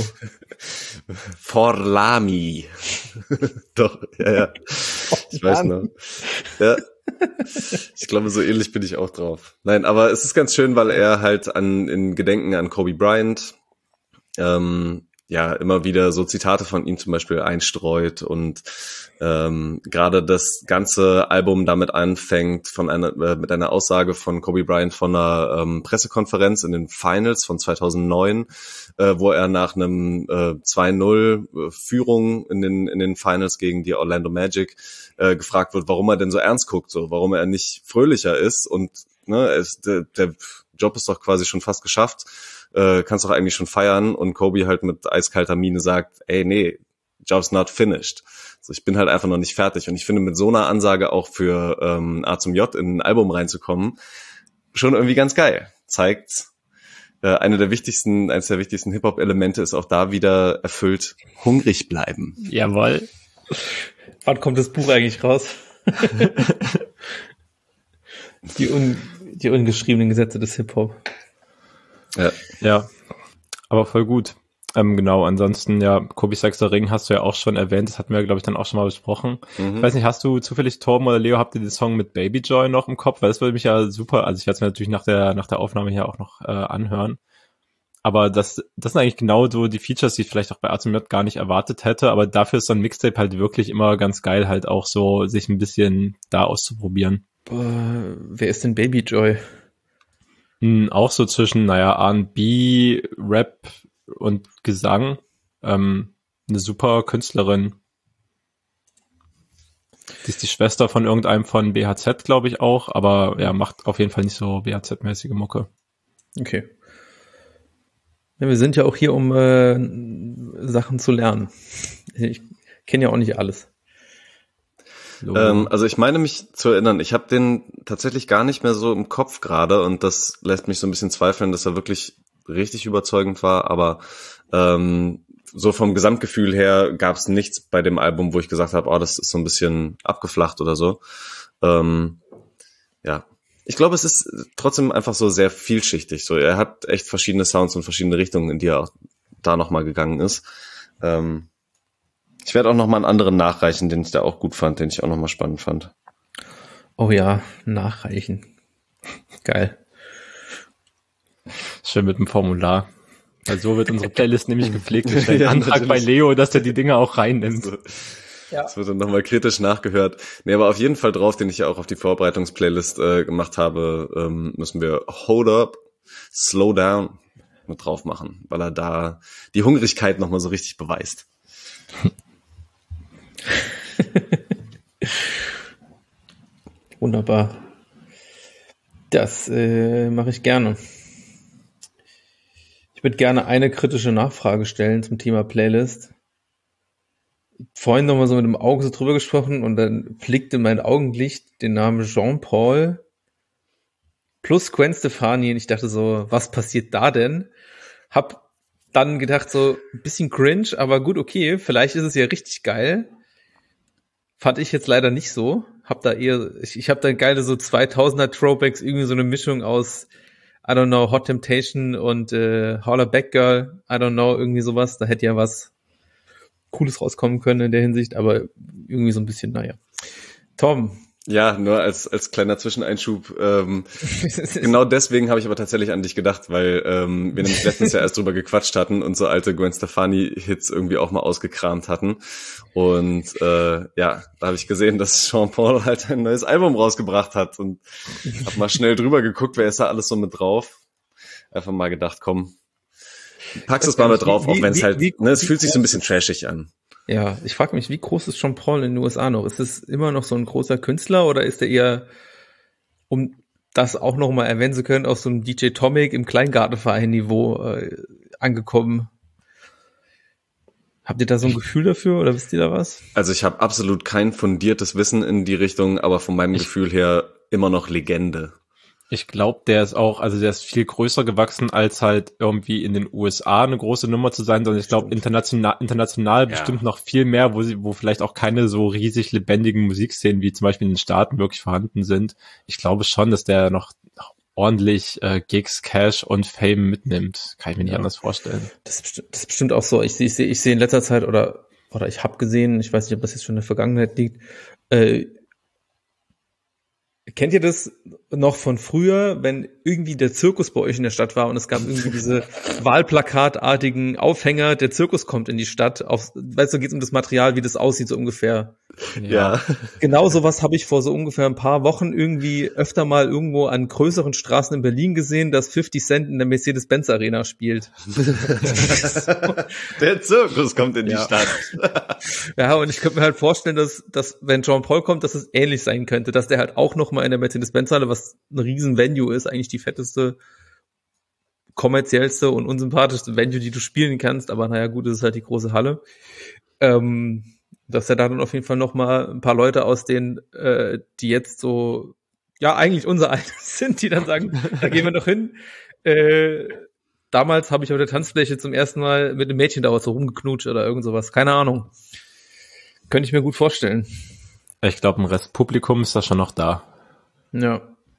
Forlami. Doch, ja, ja. Ich weiß noch. Ja. Ich glaube, so ähnlich bin ich auch drauf. Nein, aber es ist ganz schön, weil er halt an, in Gedenken an Kobe Bryant, ähm, ja, immer wieder so Zitate von ihm zum Beispiel einstreut und ähm, gerade das ganze Album damit anfängt von einer äh, mit einer Aussage von Kobe Bryant von einer ähm, Pressekonferenz in den Finals von zweitausendneun, äh, wo er nach einem äh, zwei null äh, Führung in den in den Finals gegen die Orlando Magic äh, gefragt wird, warum er denn so ernst guckt, so warum er nicht fröhlicher ist und ne, es, der, der Job ist doch quasi schon fast geschafft. Äh, kannst doch eigentlich schon feiern und Kobe halt mit eiskalter Miene sagt, ey, nee, job's not finished. So, ich bin halt einfach noch nicht fertig und ich finde mit so einer Ansage auch für ähm, A zum J in ein Album reinzukommen, schon irgendwie ganz geil. Zeigt, äh, eine der wichtigsten, eines der wichtigsten Hip-Hop-Elemente ist auch da wieder erfüllt, hungrig bleiben. Jawohl. Wann kommt das Buch eigentlich raus? die, un, die ungeschriebenen Gesetze des Hip-Hop. Ja. Ja, aber voll gut. Ähm, genau, ansonsten, ja, Kobe Sechster Ring hast du ja auch schon erwähnt, das hatten wir, glaube ich, dann auch schon mal besprochen. Mhm. Ich weiß nicht, hast du zufällig, Torben oder Leo, habt ihr den Song mit Baby Joy noch im Kopf? Weil das würde mich ja super, also ich werde es mir natürlich nach der nach der Aufnahme hier auch noch äh, anhören. Aber das das sind eigentlich genau so die Features, die ich vielleicht auch bei A zum J gar nicht erwartet hätte, aber dafür ist so ein Mixtape halt wirklich immer ganz geil, halt auch so sich ein bisschen da auszuprobieren. Boah, wer ist denn Baby Joy? Hm, auch so zwischen, naja, R and B, Rap und Gesang. Ähm, eine super Künstlerin. Die ist die Schwester von irgendeinem von B H Z, glaube ich auch, aber ja, macht auf jeden Fall nicht so B H Z-mäßige Mucke. Okay. Ja, wir sind ja auch hier, um äh, Sachen zu lernen. Ich kenne ja auch nicht alles. Ähm, also ich meine mich zu erinnern, ich habe den tatsächlich gar nicht mehr so im Kopf gerade und das lässt mich so ein bisschen zweifeln, dass er wirklich richtig überzeugend war, aber ähm, so vom Gesamtgefühl her gab es nichts bei dem Album, wo ich gesagt habe, oh, das ist so ein bisschen abgeflacht oder so. Ähm, ja, ich glaube, es ist trotzdem einfach so sehr vielschichtig. So, er hat echt verschiedene Sounds und verschiedene Richtungen, in die er auch da nochmal gegangen ist. Ähm, Ich werde auch noch mal einen anderen nachreichen, den ich da auch gut fand, den ich auch noch mal spannend fand. Oh ja, nachreichen. Geil. Schön mit dem Formular. Weil so wird unsere Playlist nämlich gepflegt. Ich stelle Ja, einen Antrag bei natürlich. Leo, dass er die Dinge auch reinnimmt. So. Ja. Das wird dann noch mal kritisch nachgehört. Nee, aber auf jeden Fall drauf, den ich ja auch auf die Vorbereitungsplaylist äh, gemacht habe, ähm, müssen wir Hold Up, Slow Down mit drauf machen, weil er da die Hungrigkeit noch mal so richtig beweist. Wunderbar. Das äh, mache ich gerne. Ich würde gerne eine kritische Nachfrage stellen zum Thema Playlist. Vorhin noch mal so mit dem Auge so drüber gesprochen und dann flickte mein Augenlicht den Namen Jean-Paul plus Gwen Stefani und ich dachte so, was passiert da denn? Hab dann gedacht so, ein bisschen cringe, aber gut, okay, vielleicht ist es ja richtig geil. Fand ich jetzt leider nicht so. Hab da eher, ich, ich habe da geile so zweitausender Throwbacks, irgendwie so eine Mischung aus, I don't know, Hot Temptation und äh, Holla Back Girl, I don't know, irgendwie sowas. Da hätte ja was Cooles rauskommen können in der Hinsicht, aber irgendwie so ein bisschen, naja. Tom. Ja, nur als als kleiner Zwischeneinschub. Ähm, genau deswegen habe ich aber tatsächlich an dich gedacht, weil ähm, wir nämlich letztens ja erst drüber gequatscht hatten und so alte Gwen Stefani-Hits irgendwie auch mal ausgekramt hatten. Und äh, ja, da habe ich gesehen, dass Jean-Paul halt ein neues Album rausgebracht hat und habe mal schnell drüber geguckt, wer ist da alles so mit drauf. Einfach mal gedacht, komm, packst es mal mit drauf, Wie- auch wenn es wie- halt, wie- ne, es wie fühlt sich so ein groß- bisschen trashig an. Ja, ich frage mich, wie groß ist Jean-Paul in den U S A noch? Ist es immer noch so ein großer Künstler oder ist er eher, um das auch noch mal erwähnen zu können, auf so einem D J Tomic im Kleingartenverein-Niveau äh, angekommen? Habt ihr da so ein Gefühl dafür oder wisst ihr da was? Also ich habe absolut kein fundiertes Wissen in die Richtung, aber von meinem Ich- Gefühl her immer noch Legende. Ich glaube, der ist auch, also der ist viel größer gewachsen, als halt irgendwie in den U S A eine große Nummer zu sein, sondern ich glaube international, international Ja. bestimmt noch viel mehr, wo sie, wo vielleicht auch keine so riesig lebendigen Musikszenen wie zum Beispiel in den Staaten wirklich vorhanden sind. Ich glaube schon, dass der noch ordentlich äh, Gigs, Cash und Fame mitnimmt. Kann ich mir nicht Ja. anders vorstellen. Das ist, bestimmt, das ist bestimmt auch so. Ich sehe, ich sehe, ich sehe in letzter Zeit oder oder ich habe gesehen, ich weiß nicht, ob das jetzt schon in der Vergangenheit liegt. Äh, kennt ihr das noch von früher, wenn irgendwie der Zirkus bei euch in der Stadt war und es gab irgendwie diese Wahlplakatartigen Aufhänger, der Zirkus kommt in die Stadt. Auf, weißt du, geht es um das Material, wie das aussieht so ungefähr. Ja. Genau sowas habe ich vor so ungefähr ein paar Wochen irgendwie öfter mal irgendwo an größeren Straßen in Berlin gesehen, dass fifty Cent in der Mercedes-Benz Arena spielt. Der Zirkus kommt in die Ja. Stadt. Ja, und ich könnte mir halt vorstellen, dass, dass wenn Jean Paul kommt, dass es ähnlich sein könnte, dass der halt auch noch mal in der Mercedes-Benz-Halle, was ein riesen Venue ist, eigentlich die fetteste, kommerziellste und unsympathischste Venue, die du spielen kannst, aber naja, gut, es ist halt die große Halle. Ähm, dass er da dann auf jeden Fall noch mal ein paar Leute aus denen, äh, die jetzt so, ja, eigentlich unser Alter sind, die dann sagen, da gehen wir noch hin. Äh, damals habe ich auf der Tanzfläche zum ersten Mal mit einem Mädchen da so rumgeknutscht oder irgend sowas, keine Ahnung. Könnte ich mir gut vorstellen. Ich glaube, ein Rest Publikum ist da schon noch da. Ja.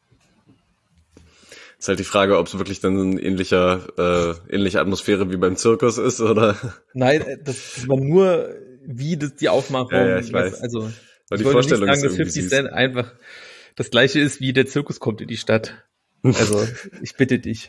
Ist halt die Frage, ob es wirklich dann so ein ähnlicher, äh, ähnliche Atmosphäre wie beim Zirkus ist, oder? Nein, das war nur, wie das die Aufmachung, Ja, ja, ich weiß. also, Aber ich die wollte nicht Vorstellung sagen, ist dass irgendwie fifty süß. Cent einfach das gleiche ist, wie der Zirkus kommt in die Stadt. Also, ich bitte dich.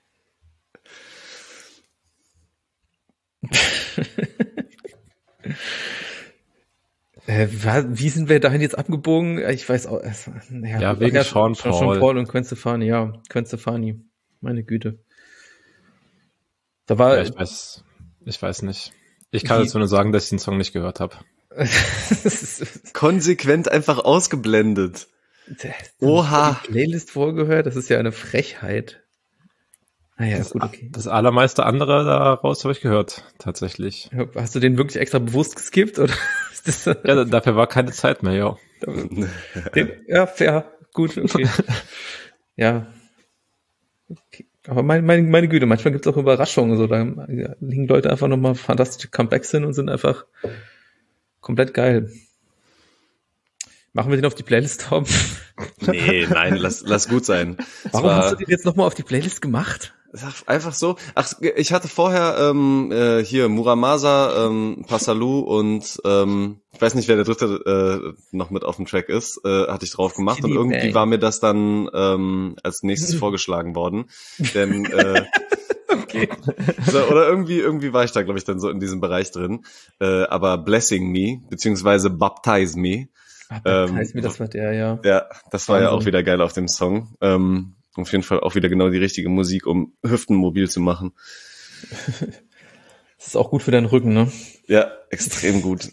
Äh, wa- wie sind wir dahin jetzt abgebogen? Ich weiß auch. Es, ja, Ja, gut, wegen ach Sean Sean Paul. Paul und Gwen Stefani, ja. Gwen Stefani. Meine Güte. Da war, Ja, ich weiß, ich weiß nicht. Ich kann Wie- dazu nur sagen, dass ich den Song nicht gehört habe. Konsequent einfach ausgeblendet. Oha. Die Playlist vorgehört, das ist ja eine Frechheit. Naja, gut, okay. Das allermeiste andere daraus habe ich gehört, tatsächlich. Hast du den wirklich extra bewusst geskippt, oder? Ist das, Ja, da- dafür war keine Zeit mehr, ja. den, ja, fair, gut, okay. Ja. Okay. Aber mein, mein, meine Güte, manchmal gibt's auch Überraschungen, so, da liegen Leute einfach nochmal fantastische Comebacks hin und sind einfach komplett geil. Machen wir den auf die Playlist, Tom? Nee, nein, lass, lass gut sein. Es Warum war- hast du den jetzt nochmal auf die Playlist gemacht? Ach, einfach so. Ach, ich hatte vorher ähm, äh, hier Muramasa, ähm, Passalou und ähm, ich weiß nicht, wer der dritte äh, noch mit auf dem Track ist, äh, hatte ich drauf gemacht und Kitty irgendwie Bang. war mir das dann ähm, als nächstes vorgeschlagen worden. Denn äh, Okay. so, oder irgendwie irgendwie war ich da, glaube ich, dann so in diesem Bereich drin. Äh, aber Blessing Me beziehungsweise Baptize Me. Ähm, Ähm, heißt mir, das war der, ja. Ja, das war ja Wahnsinn. auch wieder geil auf dem Song. Ähm, auf jeden Fall auch wieder genau die richtige Musik, um Hüften mobil zu machen. Das ist auch gut für deinen Rücken, ne? Ja, extrem gut.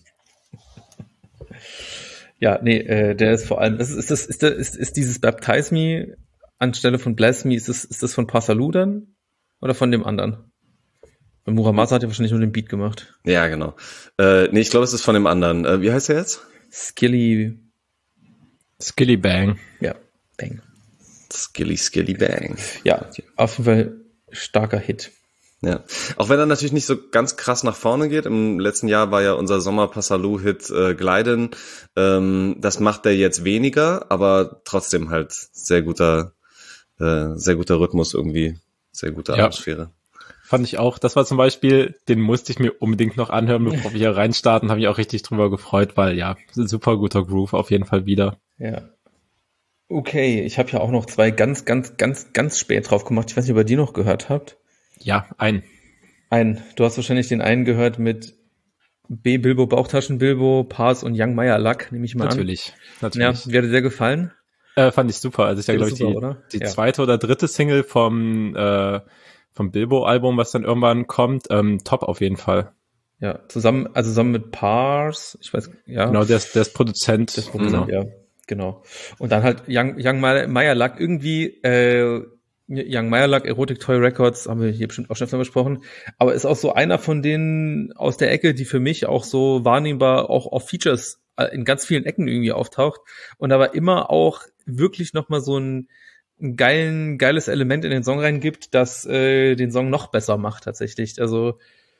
Ja, nee, äh, der ist vor allem, das ist, ist das, ist, das, ist, ist dieses Baptize Me anstelle von Bless Me, ist das, ist das von Passalou dann? Oder von dem anderen? Weil Muramasa hat ja wahrscheinlich nur den Beat gemacht. Ja, genau. Äh, nee, ich glaube, es ist von dem anderen. Äh, wie heißt er jetzt? Skilly, Skilly Bang. ja, bang. Skilly Skilly Bang. Ja, auf jeden Fall starker Hit. Ja, auch wenn er natürlich nicht so ganz krass nach vorne geht. Im letzten Jahr war ja unser Sommer-Passalou-Hit äh, Gliden. Ähm, das macht er jetzt weniger, aber trotzdem halt sehr guter, äh, sehr guter Rhythmus irgendwie, sehr gute Ja. Atmosphäre. Fand ich auch. Das war zum Beispiel, den musste ich mir unbedingt noch anhören, bevor wir hier reinstarten. Habe ich auch richtig drüber gefreut, weil ja, super guter Groove auf jeden Fall wieder. Ja. Okay, ich habe ja auch noch zwei ganz, ganz, ganz, ganz spät drauf gemacht. Ich weiß nicht, ob ihr die noch gehört habt. Ja, ein. Einen. Du hast wahrscheinlich den einen gehört mit B. Bilbo, Bauchtaschen Bilbo, Pars und Young Meyer Luck, nehme ich mal Natürlich. an. Natürlich. Ja, mir hat er sehr gefallen. Äh, fand ich super. Also ist ja, Fand glaube ich ich, super, die, oder? die Ja. zweite oder dritte Single vom, äh, vom Bilbo-Album, was dann irgendwann kommt. Ähm, top auf jeden Fall. Ja, zusammen, also zusammen mit Pars, ich weiß, ja. Genau, der ist, der ist Produzent. Das Produzent, ja, genau. Und dann halt Young, Young Meyer Luck irgendwie, äh, Young Meyerlack, Erotic Toy Records, haben wir hier bestimmt auch schon öfter besprochen, aber ist auch so einer von denen aus der Ecke, die für mich auch so wahrnehmbar auch auf Features in ganz vielen Ecken irgendwie auftaucht und aber immer auch wirklich nochmal so ein, ein geilen, geiles Element in den Song reingibt, das äh, den Song noch besser macht tatsächlich. Also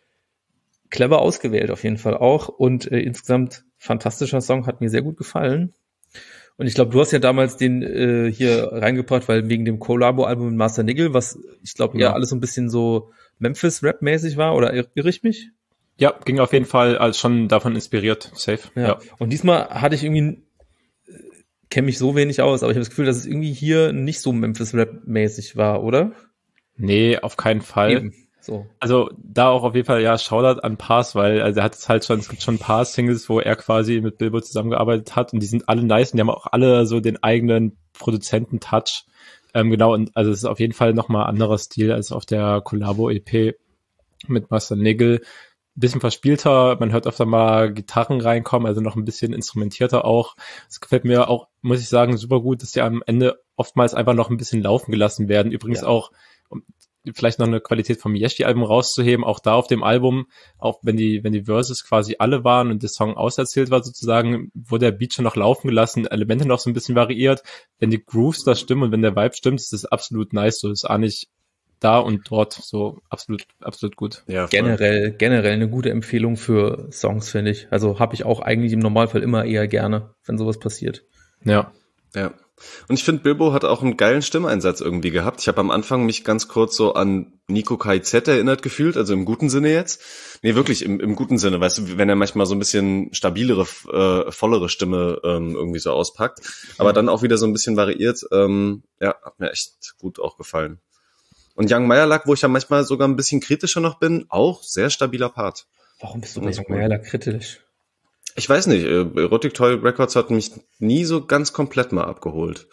clever ausgewählt auf jeden Fall auch und äh, insgesamt fantastischer Song, hat mir sehr gut gefallen. Und ich glaube, du hast ja damals den äh, hier reingebracht, weil wegen dem Collabo-Album mit Master Nigel, was ich glaube eher Ja. alles so ein bisschen so Memphis-Rap-mäßig war, oder irre irr ich mich? Ja, ging auf jeden Fall als schon davon inspiriert. Safe. Ja. Ja. Und diesmal hatte ich irgendwie, äh, kenne mich so wenig aus, aber ich habe das Gefühl, dass es irgendwie hier nicht so Memphis-Rap-mäßig war, oder? Nee, auf keinen Fall. Eben. So. Also da auch auf jeden Fall, ja, Shoutout an Pars, weil also er hat es halt schon, es gibt schon ein paar Singles, wo er quasi mit Bilbo zusammengearbeitet hat und die sind alle nice und die haben auch alle so den eigenen Produzenten-Touch. Ähm, genau, und also es ist auf jeden Fall nochmal anderer Stil als auf der Collabo-E P mit Master Nigel. Bisschen verspielter, man hört öfter mal Gitarren reinkommen, also noch ein bisschen instrumentierter auch. Es gefällt mir auch, muss ich sagen, super gut, dass die am Ende oftmals einfach noch ein bisschen laufen gelassen werden. Übrigens Ja. auch, um vielleicht noch eine Qualität vom Yeshi-Album rauszuheben, auch da auf dem Album, auch wenn die, wenn die Verses quasi alle waren und der Song auserzählt war sozusagen, wurde der Beat schon noch laufen gelassen, Elemente noch so ein bisschen variiert. Wenn die Grooves da stimmen und wenn der Vibe stimmt, ist das absolut nice, so ist auch nicht da und dort so absolut, absolut gut. Ja, voll. Generell, generell eine gute Empfehlung für Songs, finde ich. Also habe ich auch eigentlich im Normalfall immer eher gerne, wenn sowas passiert. Ja. Ja. Und ich finde, Bilbo hat auch einen geilen Stimmeinsatz irgendwie gehabt. Ich habe am Anfang mich ganz kurz so an Nico K Z erinnert gefühlt, also im guten Sinne jetzt. Nee, wirklich im, im guten Sinne, weißt du, wenn er manchmal so ein bisschen stabilere, äh, vollere Stimme ähm, irgendwie so auspackt. Aber dann auch wieder so ein bisschen variiert. Ähm, ja, hat mir echt gut auch gefallen. Und Young Meyerlack, wo ich ja manchmal sogar ein bisschen kritischer noch bin, auch sehr stabiler Part. Warum bist du Das bei ist Young gut. Meyerlack kritisch? Ich weiß nicht, äh, Erotic Toy Records hat mich nie so ganz komplett mal abgeholt.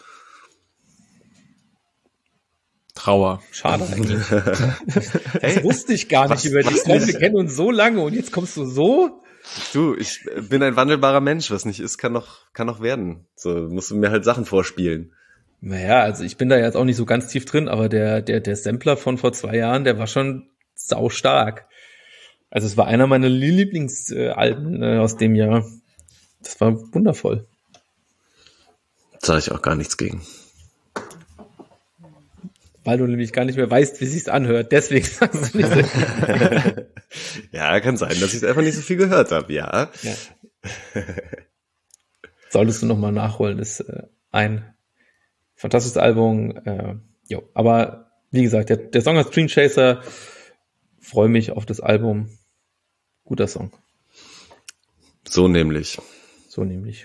Trauer. Schade eigentlich. Das wusste ich gar nicht was- über dich. was Ich glaube, nicht? wir kennen uns so lange und jetzt kommst du so? Du, ich bin ein wandelbarer Mensch, was nicht ist, kann noch, kann noch werden. So, musst du mir halt Sachen vorspielen. Naja, also ich bin da jetzt auch nicht so ganz tief drin, aber der, der, der Sampler von vor zwei Jahren, der war schon sau stark. Also es war einer meiner Lieblingsalben äh, aus dem Jahr. Das war wundervoll. Sag ich auch gar nichts gegen. Weil du nämlich gar nicht mehr weißt, wie sich's anhört. Deswegen sagst du nicht so. Ja, kann sein, dass ich einfach nicht so viel gehört habe, ja. Ja. Solltest du nochmal nachholen, ist äh, ein fantastisches Album. Äh, jo. Aber wie gesagt, der, der Song heißt Dream Chaser. Freue mich auf das Album. Guter Song. So nämlich. So nämlich.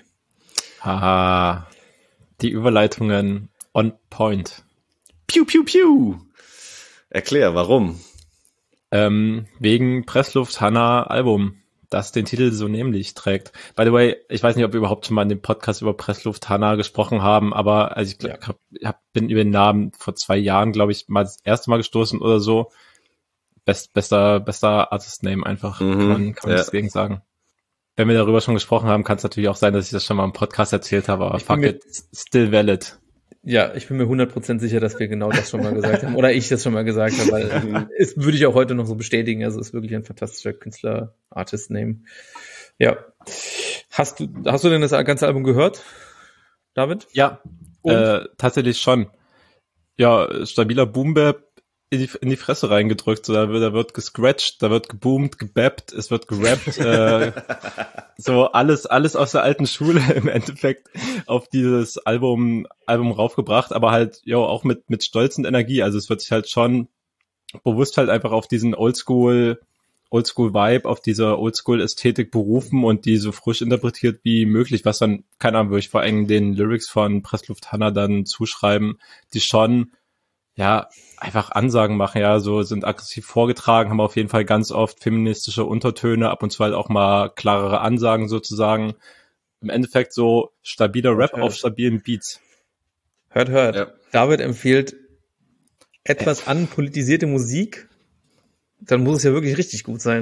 Haha. Die Überleitungen on point. Piu, piu, piu. Erklär, warum? Ähm, wegen Pressluft Hanna Album, das den Titel so nämlich trägt. By the way, ich weiß nicht, ob wir überhaupt schon mal in dem Podcast über Pressluft Hanna gesprochen haben, aber also ich, Ja. hab, hab, bin über den Namen vor zwei Jahren, glaube ich, mal das erste Mal gestoßen oder so. Best, bester, bester Artist-Name einfach, Mhm, kann man, kann man ja. nichts gegen sagen. Wenn wir darüber schon gesprochen haben, kann es natürlich auch sein, dass ich das schon mal im Podcast erzählt habe, aber Ich bin fuck mir- it, still valid. Ja, ich bin mir hundert Prozent sicher, dass wir genau das schon mal gesagt haben. Oder ich das schon mal gesagt habe, weil äh, es würde ich auch heute noch so bestätigen. Also es ist wirklich ein fantastischer Künstler, Artist-Name. Ja. Hast du, hast du denn das ganze Album gehört, David? Ja, Und? äh, tatsächlich schon. Ja, stabiler Boom-Bap in die, in die Fresse reingedrückt. So, da wird, da wird gescratcht, da wird geboomt, gebappt, es wird gerappt. äh, so alles, alles aus der alten Schule im Endeffekt auf dieses Album, Album raufgebracht, aber halt, ja, auch mit, mit Stolz und Energie. Also es wird sich halt schon bewusst halt einfach auf diesen Oldschool, Oldschool-Vibe, auf diese Oldschool-Ästhetik berufen und die so frisch interpretiert wie möglich, was dann, keine Ahnung, würde ich vor allem den Lyrics von Pressluft Hanna dann zuschreiben, die schon, ja, einfach Ansagen machen, ja, so sind aggressiv vorgetragen, haben auf jeden Fall ganz oft feministische Untertöne, ab und zu halt auch mal klarere Ansagen sozusagen. Im Endeffekt so stabiler Rap Okay. auf stabilen Beats. Hört, hört. Ja. David empfiehlt etwas anpolitisierte Musik. Dann muss es ja wirklich richtig gut sein.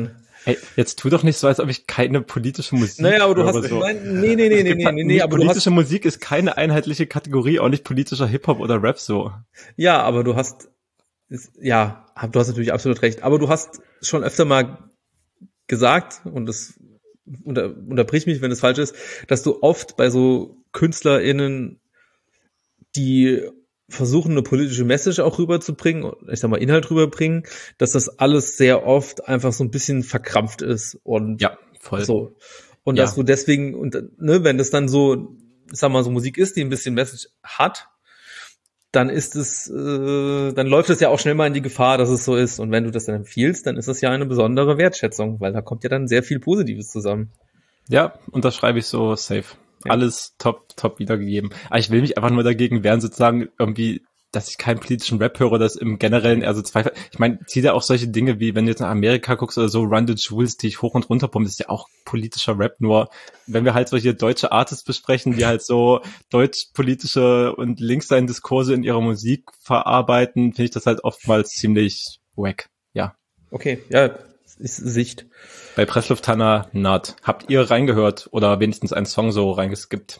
Ey, jetzt tu doch nicht so, als ob ich keine politische Musik Naja, aber du hast, so. nein, nee, nee, nee, nee, nee, nee, nee, aber du politische hast, Musik ist keine einheitliche Kategorie, auch nicht politischer Hip-Hop oder Rap so. ja, aber du hast, ist, ja, du hast natürlich absolut recht, aber du hast schon öfter mal gesagt, und das unter, unterbrich mich, wenn es falsch ist, dass du oft bei so KünstlerInnen, die versuchen, eine politische Message auch rüberzubringen, ich sag mal Inhalt rüberbringen, dass das alles sehr oft einfach so ein bisschen verkrampft ist und ja, voll. so. Und Ja. dass du deswegen, und ne, wenn das dann so, ich sag mal, so Musik ist, die ein bisschen Message hat, dann ist es, äh, dann läuft es ja auch schnell mal in die Gefahr, dass es so ist. Und wenn du das dann empfiehlst, dann ist das ja eine besondere Wertschätzung, weil da kommt ja dann sehr viel Positives zusammen. Ja, unterschreibe ich so safe. Ja. Alles top, top wiedergegeben. Aber ich will mich einfach nur dagegen wehren, sozusagen irgendwie, dass ich keinen politischen Rap höre, das im Generellen eher so Zweifel. Ich meine, zieh da auch solche Dinge wie, wenn du jetzt nach Amerika guckst oder so, Run the Jewels, die ich hoch und runter pumpe, das ist ja auch politischer Rap, nur wenn wir halt solche deutsche Artists besprechen, die halt so deutsch-politische und linkssein Diskurse in ihrer Musik verarbeiten, finde ich das halt oftmals ziemlich wack. Ja. Okay, ja, ist Sicht. Bei Presslufthansa not. Habt ihr reingehört oder wenigstens einen Song so reingeskippt?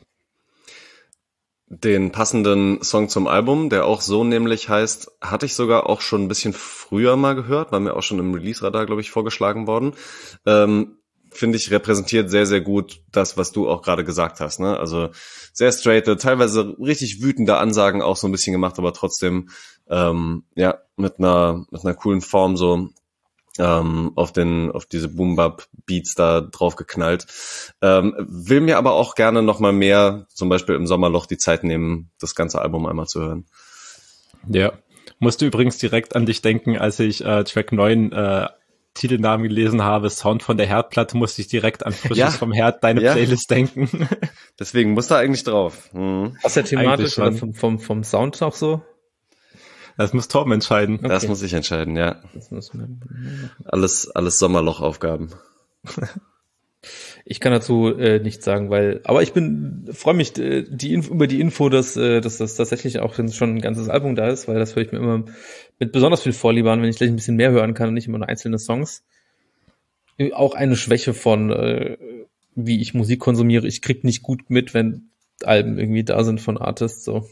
Den passenden Song zum Album, der auch so nämlich heißt, hatte ich sogar auch schon ein bisschen früher mal gehört, war mir auch schon im Release-Radar, glaube ich, vorgeschlagen worden. Ähm, finde ich, repräsentiert sehr, sehr gut das, was du auch gerade gesagt hast, ne? Also sehr straight, teilweise richtig wütende Ansagen auch so ein bisschen gemacht, aber trotzdem, ähm, ja, mit einer, mit einer coolen Form so, ähm, auf den, auf diese Boom-Bap-Beats da drauf geknallt. Ähm, will mir aber auch gerne noch mal mehr, zum Beispiel im Sommerloch, die Zeit nehmen, das ganze Album einmal zu hören. Ja. Musste übrigens direkt an dich denken, als ich äh, Track neun äh, Titelnamen gelesen habe, Sound von der Herdplatte, musste ich direkt an Frisches Ja. vom Herd, deine Ja. Playlist denken. Deswegen muss da eigentlich drauf. Mhm. Was ja thematisch Eigentlich oder schon. vom, vom, vom Sound auch so? Das muss Torben entscheiden. Okay. Das muss ich entscheiden, ja. Das müssen wir. Alles, alles Sommerloch-Aufgaben. Ich kann dazu äh, nichts sagen, weil, aber ich bin, freue mich äh, die Inf- über die Info, dass, äh, dass das tatsächlich auch schon ein ganzes Album da ist, weil das höre ich mir immer mit besonders viel Vorliebe an, wenn ich gleich ein bisschen mehr hören kann und nicht immer nur einzelne Songs. Äh, Auch eine Schwäche von, äh, wie ich Musik konsumiere. Ich krieg nicht gut mit, wenn Alben irgendwie da sind von Artists, so.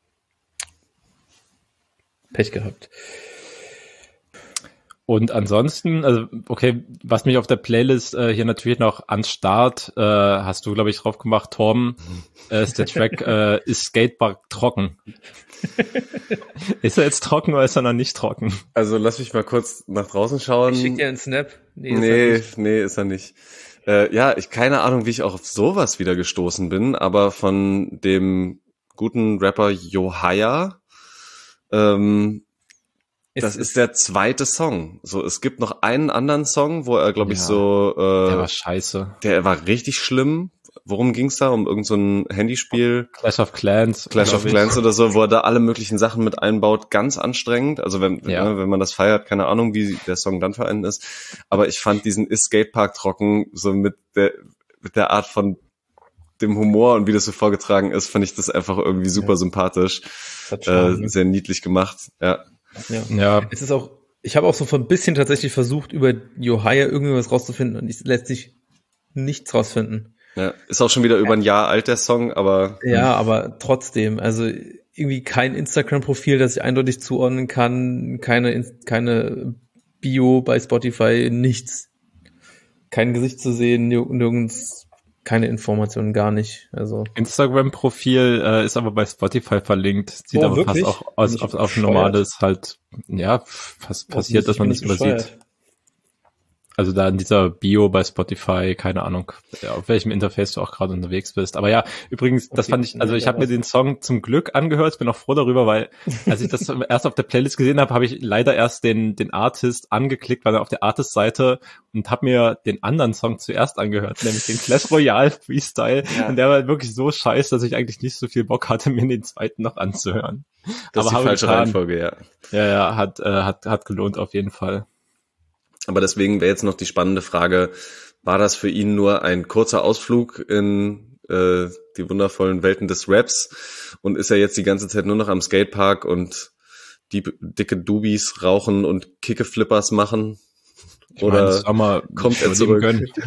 Pech gehabt. Und ansonsten, also okay, was mich auf der Playlist äh, hier natürlich noch an Start, äh, hast du, glaube ich, drauf gemacht, Torben, äh, ist der Track, äh, ist Skatepark trocken. Ist er jetzt trocken oder ist er noch nicht trocken? Also lass mich mal kurz nach draußen schauen. Ich schick dir einen Snap. Nee, ist er Nee, nicht. nee, ist er nicht. Äh, ja, ich keine Ahnung, wie ich auch auf sowas wieder gestoßen bin, aber von dem guten Rapper Johaya, ähm, Es das ist der zweite Song. So, es gibt noch einen anderen Song, wo er, glaube ich, Ja, so, Der äh, war scheiße. der war richtig schlimm. Worum ging's da? Um irgend so ein Handyspiel? Clash of Clans. Clash of glaub ich. Clans oder so, wo er da alle möglichen Sachen mit einbaut, ganz anstrengend. Also wenn, Ja. ne, wenn man das feiert, keine Ahnung, wie der Song dann verändert ist. Aber ich fand diesen Is Skatepark trocken, so mit der, mit der Art von dem Humor und wie das so vorgetragen ist, fand ich das einfach irgendwie super Ja. sympathisch. Hat Charme, Äh, sehr niedlich gemacht, ja. ja. Ja, Es ist auch, ich habe auch so ein bisschen tatsächlich versucht, über Johaya irgendwie was rauszufinden und es lässt sich nichts rausfinden. ja. Ist auch schon wieder über ein Jahr alt, der Song, aber Ja, aber trotzdem, also irgendwie kein Instagram-Profil, das ich eindeutig zuordnen kann, keine, In- keine Bio bei Spotify, nichts. Kein Gesicht zu sehen, nirg- nirgends, keine Informationen, gar nicht. Also Instagram-Profil äh, ist aber bei Spotify verlinkt. Sieht Oh, aber wirklich? fast auch aus, Bin ich auf, auf bescheuert? normales halt, ja, fast passiert, dass man das übersieht. Also da in dieser Bio bei Spotify, keine Ahnung, ja, auf welchem Interface du auch gerade unterwegs bist. Aber ja, übrigens, das Okay, fand ich, also ja, ich habe mir was- den Song zum Glück angehört, bin auch froh darüber, weil als ich das erst auf der Playlist gesehen habe, habe ich leider erst den den Artist angeklickt, weil er auf der Artist-Seite und habe mir den anderen Song zuerst angehört, nämlich den Clash Royale Freestyle. Ja. Und der war wirklich so scheiße, dass ich eigentlich nicht so viel Bock hatte, mir den zweiten noch anzuhören. das ist die habe falsche getan. Reihenfolge, ja. Ja, ja, hat, äh, hat, hat gelohnt auf jeden Fall. Aber deswegen wäre jetzt noch die spannende Frage, war das für ihn nur ein kurzer Ausflug in äh, die wundervollen Welten des Raps und ist er jetzt die ganze Zeit nur noch am Skatepark und die dicke Dubis rauchen und Kickeflippers machen? Ich Oder meine, Sommer kommt er zurück?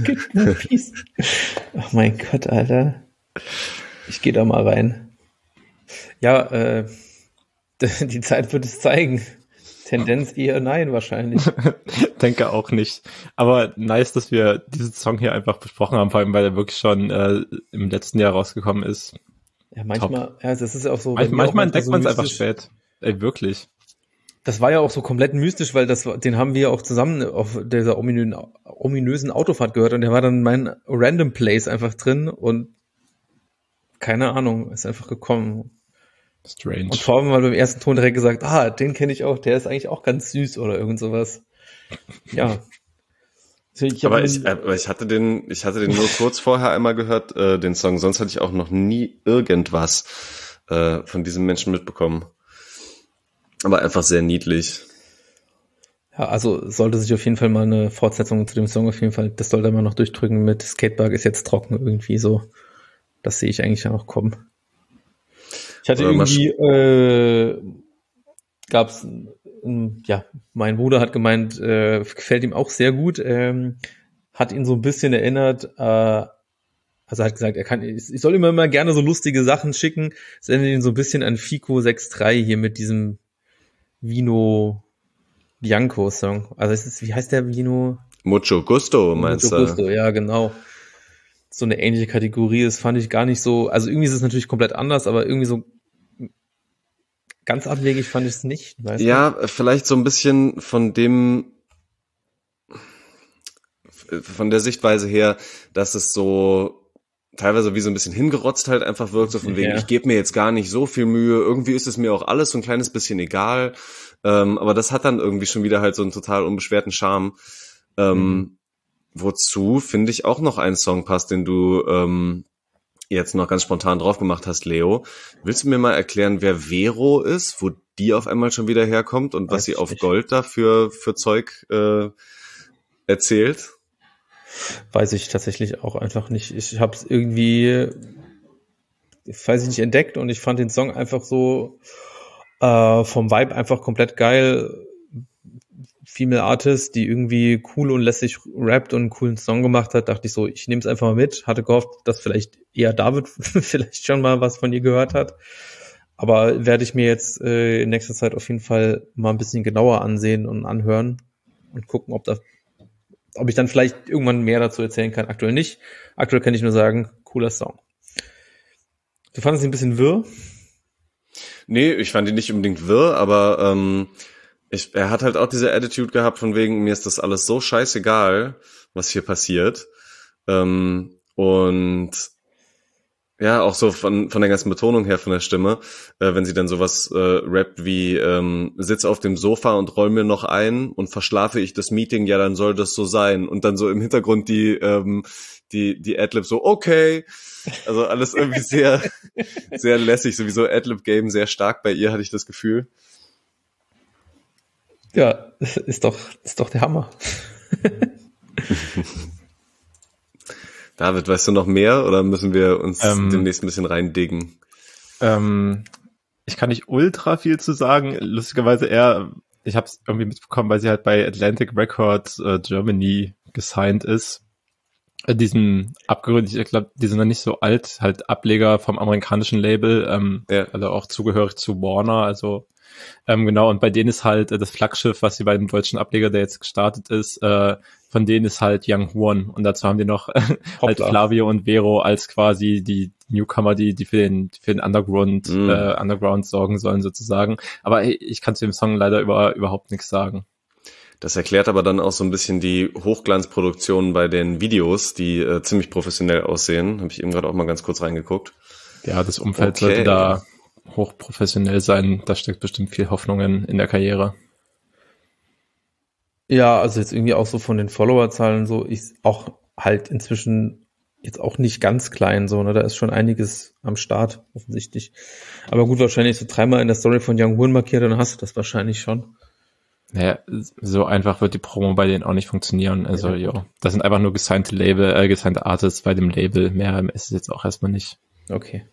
Oh mein Gott, Alter. Ich gehe da mal rein. Ja, äh, die Zeit wird es zeigen. Tendenz eher nein, wahrscheinlich. Denke auch nicht. Aber nice, dass wir diesen Song hier einfach besprochen haben, vor allem, weil er wirklich schon äh, im letzten Jahr rausgekommen ist. Ja, manchmal, ja, das ist ja auch so. Manch, manchmal entdeckt so man es einfach mystisch. spät. Ey, wirklich. Das war ja auch so komplett mystisch, weil das, den haben wir auch zusammen auf dieser ominösen, ominösen Autofahrt gehört und der war dann in mein Random Place einfach drin und keine Ahnung, ist einfach gekommen. Strange. Und vor allem mal beim ersten Ton direkt gesagt, ah, den kenne ich auch, der ist eigentlich auch ganz süß oder irgend sowas. Ja. Also ich aber, ich, aber ich hatte den, ich hatte den nur kurz vorher einmal gehört, äh, den Song, sonst hatte ich auch noch nie irgendwas äh, von diesem Menschen mitbekommen. Aber einfach sehr niedlich. Ja, also sollte sich auf jeden Fall mal eine Fortsetzung zu dem Song auf jeden Fall, das sollte man noch durchdrücken mit Skatepark ist jetzt trocken irgendwie so. Das sehe ich eigentlich ja noch kommen. Ich hatte Oder irgendwie, äh, gab's, ähm, ja, mein Bruder hat gemeint, äh, gefällt ihm auch sehr gut, ähm, hat ihn so ein bisschen erinnert, äh, also hat gesagt, er kann, ich soll immer mal gerne so lustige Sachen schicken, es erinnert ihn so ein bisschen an Fico sechs drei hier mit diesem Vino Bianco Song. Also es ist, wie heißt der Vino? Mucho Gusto, meinst Mucho du? Gusto, ja, genau. So eine ähnliche Kategorie, das fand ich gar nicht so, also irgendwie ist es natürlich komplett anders, aber irgendwie so ganz abwegig fand ich es nicht, weißt Ja, du? vielleicht so ein bisschen von dem, von der Sichtweise her, dass es so teilweise wie so ein bisschen hingerotzt halt einfach wirkt, so von wegen, Ja. ich gebe mir jetzt gar nicht so viel Mühe, irgendwie ist es mir auch alles so ein kleines bisschen egal, ähm, aber das hat dann irgendwie schon wieder halt so einen total unbeschwerten Charme. Ähm, Mhm. Wozu, finde ich, auch noch ein Song passt, den du ähm, jetzt noch ganz spontan drauf gemacht hast, Leo. Willst du mir mal erklären, wer Vero ist, wo die auf einmal schon wieder herkommt und was Weiß sie ich auf nicht. Gold da für, für Zeug äh, erzählt? Weiß ich tatsächlich auch einfach nicht. Ich habe es irgendwie, ich weiß ich nicht, entdeckt und ich fand den Song einfach so äh, vom Vibe einfach komplett geil. Female Artist, die irgendwie cool und lässig rappt und einen coolen Song gemacht hat, dachte ich so, ich nehme es einfach mal mit. Hatte gehofft, dass vielleicht eher David vielleicht schon mal was von ihr gehört hat. Aber werde ich mir jetzt äh, in nächster Zeit auf jeden Fall mal ein bisschen genauer ansehen und anhören und gucken, ob da, ob ich dann vielleicht irgendwann mehr dazu erzählen kann. Aktuell nicht. Aktuell kann ich nur sagen, cooler Song. Du fandest ihn ein bisschen wirr? Nee, ich fand ihn nicht unbedingt wirr, aber ähm, ich, er hat halt auch diese Attitude gehabt von wegen, mir ist das alles so scheißegal, was hier passiert. Ähm, und ja, auch so von von der ganzen Betonung her von der Stimme, äh, wenn sie dann sowas äh, rappt wie ähm, sitz auf dem Sofa und roll mir noch ein und verschlafe ich das Meeting, ja, dann soll das so sein. Und dann so im Hintergrund die ähm, die die Adlib so okay, also alles irgendwie sehr sehr lässig, sowieso Adlib Game sehr stark bei ihr, hatte ich das Gefühl. Ja, ist doch, ist doch der Hammer. David, weißt du noch mehr oder müssen wir uns Ähm, demnächst ein bisschen reindiggen? Ähm, ich kann nicht ultra viel zu sagen. Lustigerweise eher, ich habe es irgendwie mitbekommen, weil sie halt bei Atlantic Records äh, Germany gesigned ist. Äh, diesen abgeründet, ich glaube, die sind noch nicht so alt, halt Ableger vom amerikanischen Label, ähm, Ja. also auch zugehörig zu Warner, also ähm, genau, und bei denen ist halt äh, das Flaggschiff, was sie bei dem deutschen Ableger, der jetzt gestartet ist, äh, von denen ist halt Young Huan und dazu haben die noch äh, halt Hoppla. Flavio und Vero als quasi die Newcomer, die die für den für den Underground Mm. äh, Underground sorgen sollen sozusagen. Aber hey, ich kann zu dem Song leider über überhaupt nichts sagen. Das erklärt aber dann auch so ein bisschen die Hochglanzproduktionen bei den Videos, die äh, ziemlich professionell aussehen. Habe ich eben gerade auch mal ganz kurz reingeguckt. Ja, das Umfeld Okay. sollte da hochprofessionell sein. Da steckt bestimmt viel Hoffnung in, in der Karriere. Ja, also jetzt irgendwie auch so von den Followerzahlen so, ist auch halt inzwischen jetzt auch nicht ganz klein, so, ne, da ist schon einiges am Start, offensichtlich. Aber gut, wahrscheinlich so dreimal in der Story von Young Huan markiert, dann hast du das wahrscheinlich schon. Naja, so einfach wird die Promo bei denen auch nicht funktionieren. Also, Ja, ja, gut. das sind einfach nur gesignte Label, äh, gesignte Artists bei dem Label. Mehr ist es jetzt auch erstmal nicht. Okay.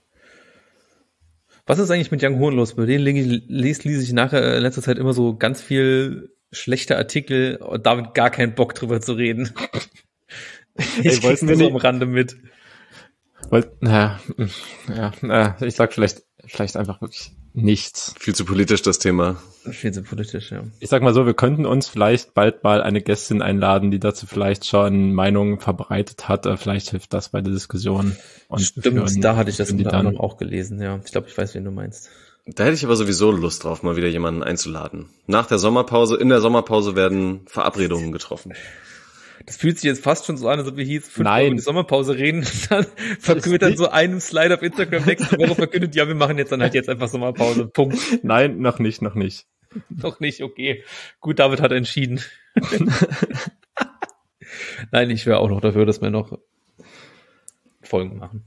Was ist eigentlich mit Young Huan los? Bei denen lese ich, lese ich nachher in letzter Zeit immer so ganz viel schlechter Artikel und damit gar keinen Bock drüber zu reden. Ich wollten wir so nicht- am Rande mit. Wollt, na, ja, na, ich sag vielleicht, vielleicht einfach wirklich nichts. Viel zu politisch das Thema. Viel zu politisch, ja. Ich sag mal so, wir könnten uns vielleicht bald mal eine Gästin einladen, die dazu vielleicht schon Meinungen verbreitet hat. Äh, Vielleicht hilft das bei der Diskussion. Und wir Stimmt, führen- da hatte ich das führen die unter dann. anderem auch gelesen, ja. Ich glaube, ich weiß, wen du meinst. Da hätte ich aber sowieso Lust drauf, mal wieder jemanden einzuladen. Nach der Sommerpause, in der Sommerpause werden Verabredungen getroffen. Das fühlt sich jetzt fast schon so an, als ob wir hier jetzt fünf Nein. Wochen in die Sommerpause reden und dann verkündet dann so einem Slide auf Instagram nächste Woche verkündet, ja, wir machen jetzt dann halt jetzt einfach Sommerpause. Punkt. Nein, noch nicht, noch nicht. Noch nicht, okay. Gut, David hat entschieden. Nein, ich wäre auch noch dafür, dass wir noch Folgen machen.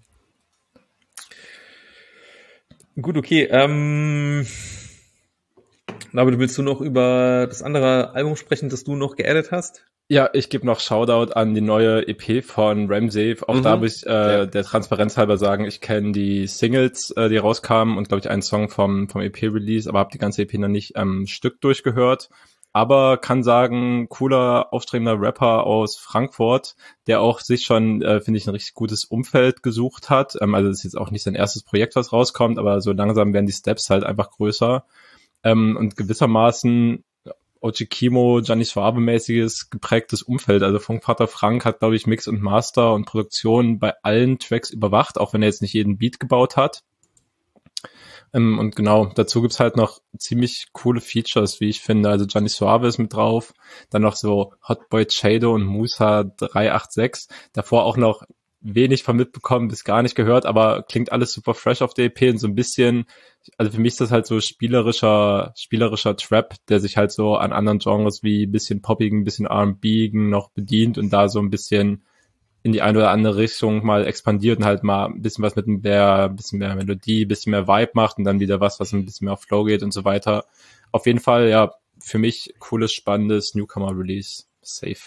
Gut, okay. Ähm, aber willst du noch über das andere Album sprechen, das du noch geaddet hast? Ja, ich gebe noch Shoutout an die neue E P von Ramsey. Auch Mhm. da muss ich äh, der Transparenz halber sagen, ich kenne die Singles, äh, die rauskamen und glaube ich einen Song vom vom E P-Release, aber habe die ganze E P noch nicht am ähm, Stück durchgehört. Aber kann sagen, cooler, aufstrebender Rapper aus Frankfurt, der auch sich schon, äh, finde ich, ein richtig gutes Umfeld gesucht hat. Ähm, also das ist jetzt auch nicht sein erstes Projekt, was rauskommt, aber so langsam werden die Steps halt einfach größer. Ähm, und gewissermaßen O G Kimo, Gianni Suave-mäßiges geprägtes Umfeld. Also Funkvater Frank hat, glaube ich, Mix und Master und Produktion bei allen Tracks überwacht, auch wenn er jetzt nicht jeden Beat gebaut hat. Ähm, und genau, dazu gibt's halt noch ziemlich coole Features, wie ich finde. Also Gianni Suave ist mit drauf, dann noch so Hotboy Chado und Musa drei acht sechs. Davor auch noch wenig von mitbekommen, bis gar nicht gehört, aber klingt alles super fresh auf der E P und so ein bisschen, also für mich ist das halt so spielerischer, spielerischer Trap, der sich halt so an anderen Genres wie bisschen poppigen, bisschen R and B-igen noch bedient und da so ein bisschen in die eine oder andere Richtung mal expandiert und halt mal ein bisschen was mit mehr, ein bisschen mehr Melodie, ein bisschen mehr Vibe macht und dann wieder was, was ein bisschen mehr auf Flow geht und so weiter. Auf jeden Fall, ja, für mich cooles, spannendes Newcomer-Release. Safe.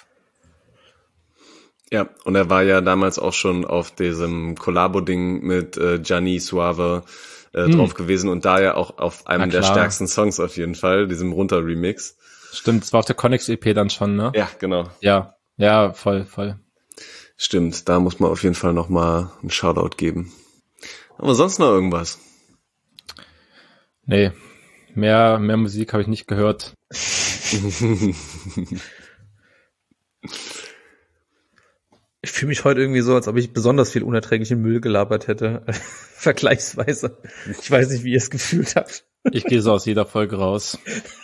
Ja, und er war ja damals auch schon auf diesem Collabo-Ding mit äh, Gianni Suave äh, Mm. drauf gewesen und da ja auch auf einem Na der klar. stärksten Songs auf jeden Fall, diesem Runter-Remix. Stimmt, es war auf der Connex-E P dann schon, ne? Ja, genau. Ja, ja, voll, voll. Stimmt, da muss man auf jeden Fall nochmal einen Shoutout geben. Aber sonst noch irgendwas? Nee, mehr, mehr Musik habe ich nicht gehört. Ich fühle mich heute irgendwie so, als ob ich besonders viel unerträglichen Müll gelabert hätte. Vergleichsweise. Ich weiß nicht, wie ihr es gefühlt habt. Ich gehe so aus jeder Folge raus.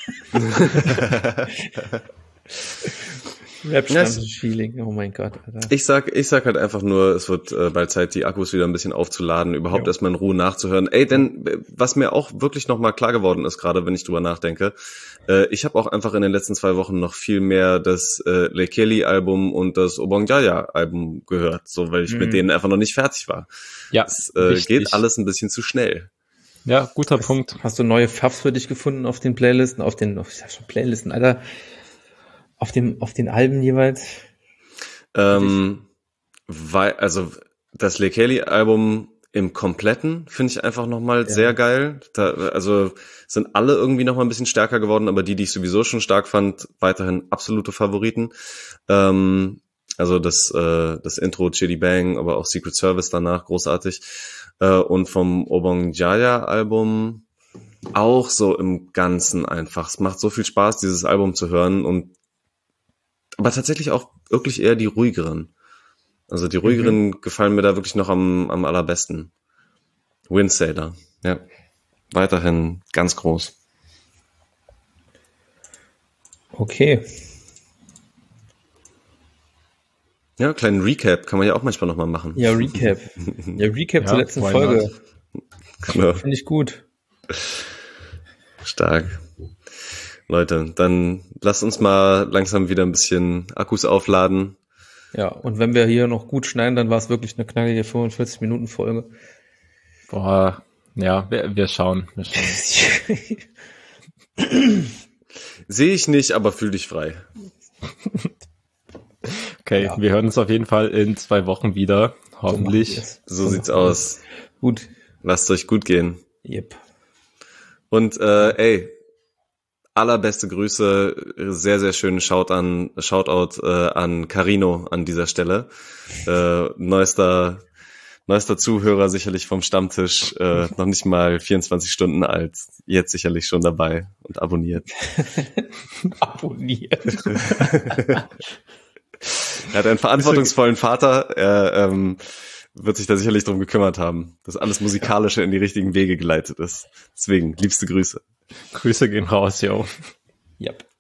Rap-Stammtisch-Feeling. Oh mein Gott, Alter. Ich sag, ich sag halt einfach nur, es wird äh, bald Zeit, die Akkus wieder ein bisschen aufzuladen, überhaupt Ja. erstmal in Ruhe nachzuhören. Ey, denn äh, was mir auch wirklich nochmal klar geworden ist, gerade wenn ich drüber nachdenke, äh, ich habe auch einfach in den letzten zwei Wochen noch viel mehr das äh, Lekeli-Album und das Obong Jaya-Album gehört, so weil ich Mhm. mit denen einfach noch nicht fertig war. Ja, Es äh, wichtig. geht alles ein bisschen zu schnell. Ja, guter Punkt. Hast du neue Pfaffs für dich gefunden auf den Playlisten? Auf den, auf, ich sag schon Playlisten, Alter. Auf dem, auf den Alben jeweils? Ähm, weil, also das Lekeli-Album im Kompletten finde ich einfach nochmal Ja. sehr geil. Da, also sind alle irgendwie nochmal ein bisschen stärker geworden, aber die, die ich sowieso schon stark fand, weiterhin absolute Favoriten. Ähm, also das, äh, das Intro Chitty Bang, aber auch Secret Service danach, großartig. Äh, und vom Obong Jaya-Album auch so im Ganzen einfach. Es macht so viel Spaß, dieses Album zu hören und aber tatsächlich auch wirklich eher die ruhigeren. Also die ruhigeren mhm. gefallen mir da wirklich noch am, am allerbesten. Windsailor, ja. Weiterhin ganz groß. Okay. Ja, kleinen Recap kann man ja auch manchmal nochmal machen. Ja, Recap. Ja, Recap Ja, zur letzten why Folge. Genau. Finde ich gut. Stark. Leute, dann lasst uns mal langsam wieder ein bisschen Akkus aufladen. Ja, und wenn wir hier noch gut schneiden, dann war es wirklich eine knackige fünfundvierzig-Minuten-Folge. Boah, ja, wir, wir schauen. Wir schauen. Sehe ich nicht, aber fühl dich frei. Okay, Ja. wir hören uns auf jeden Fall in zwei Wochen wieder. Hoffentlich. So sieht's aus. Gut. Lasst euch gut gehen. Yep. Und äh, ey, allerbeste Grüße, sehr, sehr schönen Shout an, Shoutout äh, an Carino an dieser Stelle. Äh, neuester, neuester Zuhörer sicherlich vom Stammtisch, äh, noch nicht mal vierundzwanzig Stunden alt, jetzt sicherlich schon dabei und abonniert. Abonniert. Er hat einen verantwortungsvollen Vater, er ähm, wird sich da sicherlich drum gekümmert haben, dass alles Musikalische in die richtigen Wege geleitet ist. Deswegen, liebste Grüße. Grüße gehen raus, yo. Yep.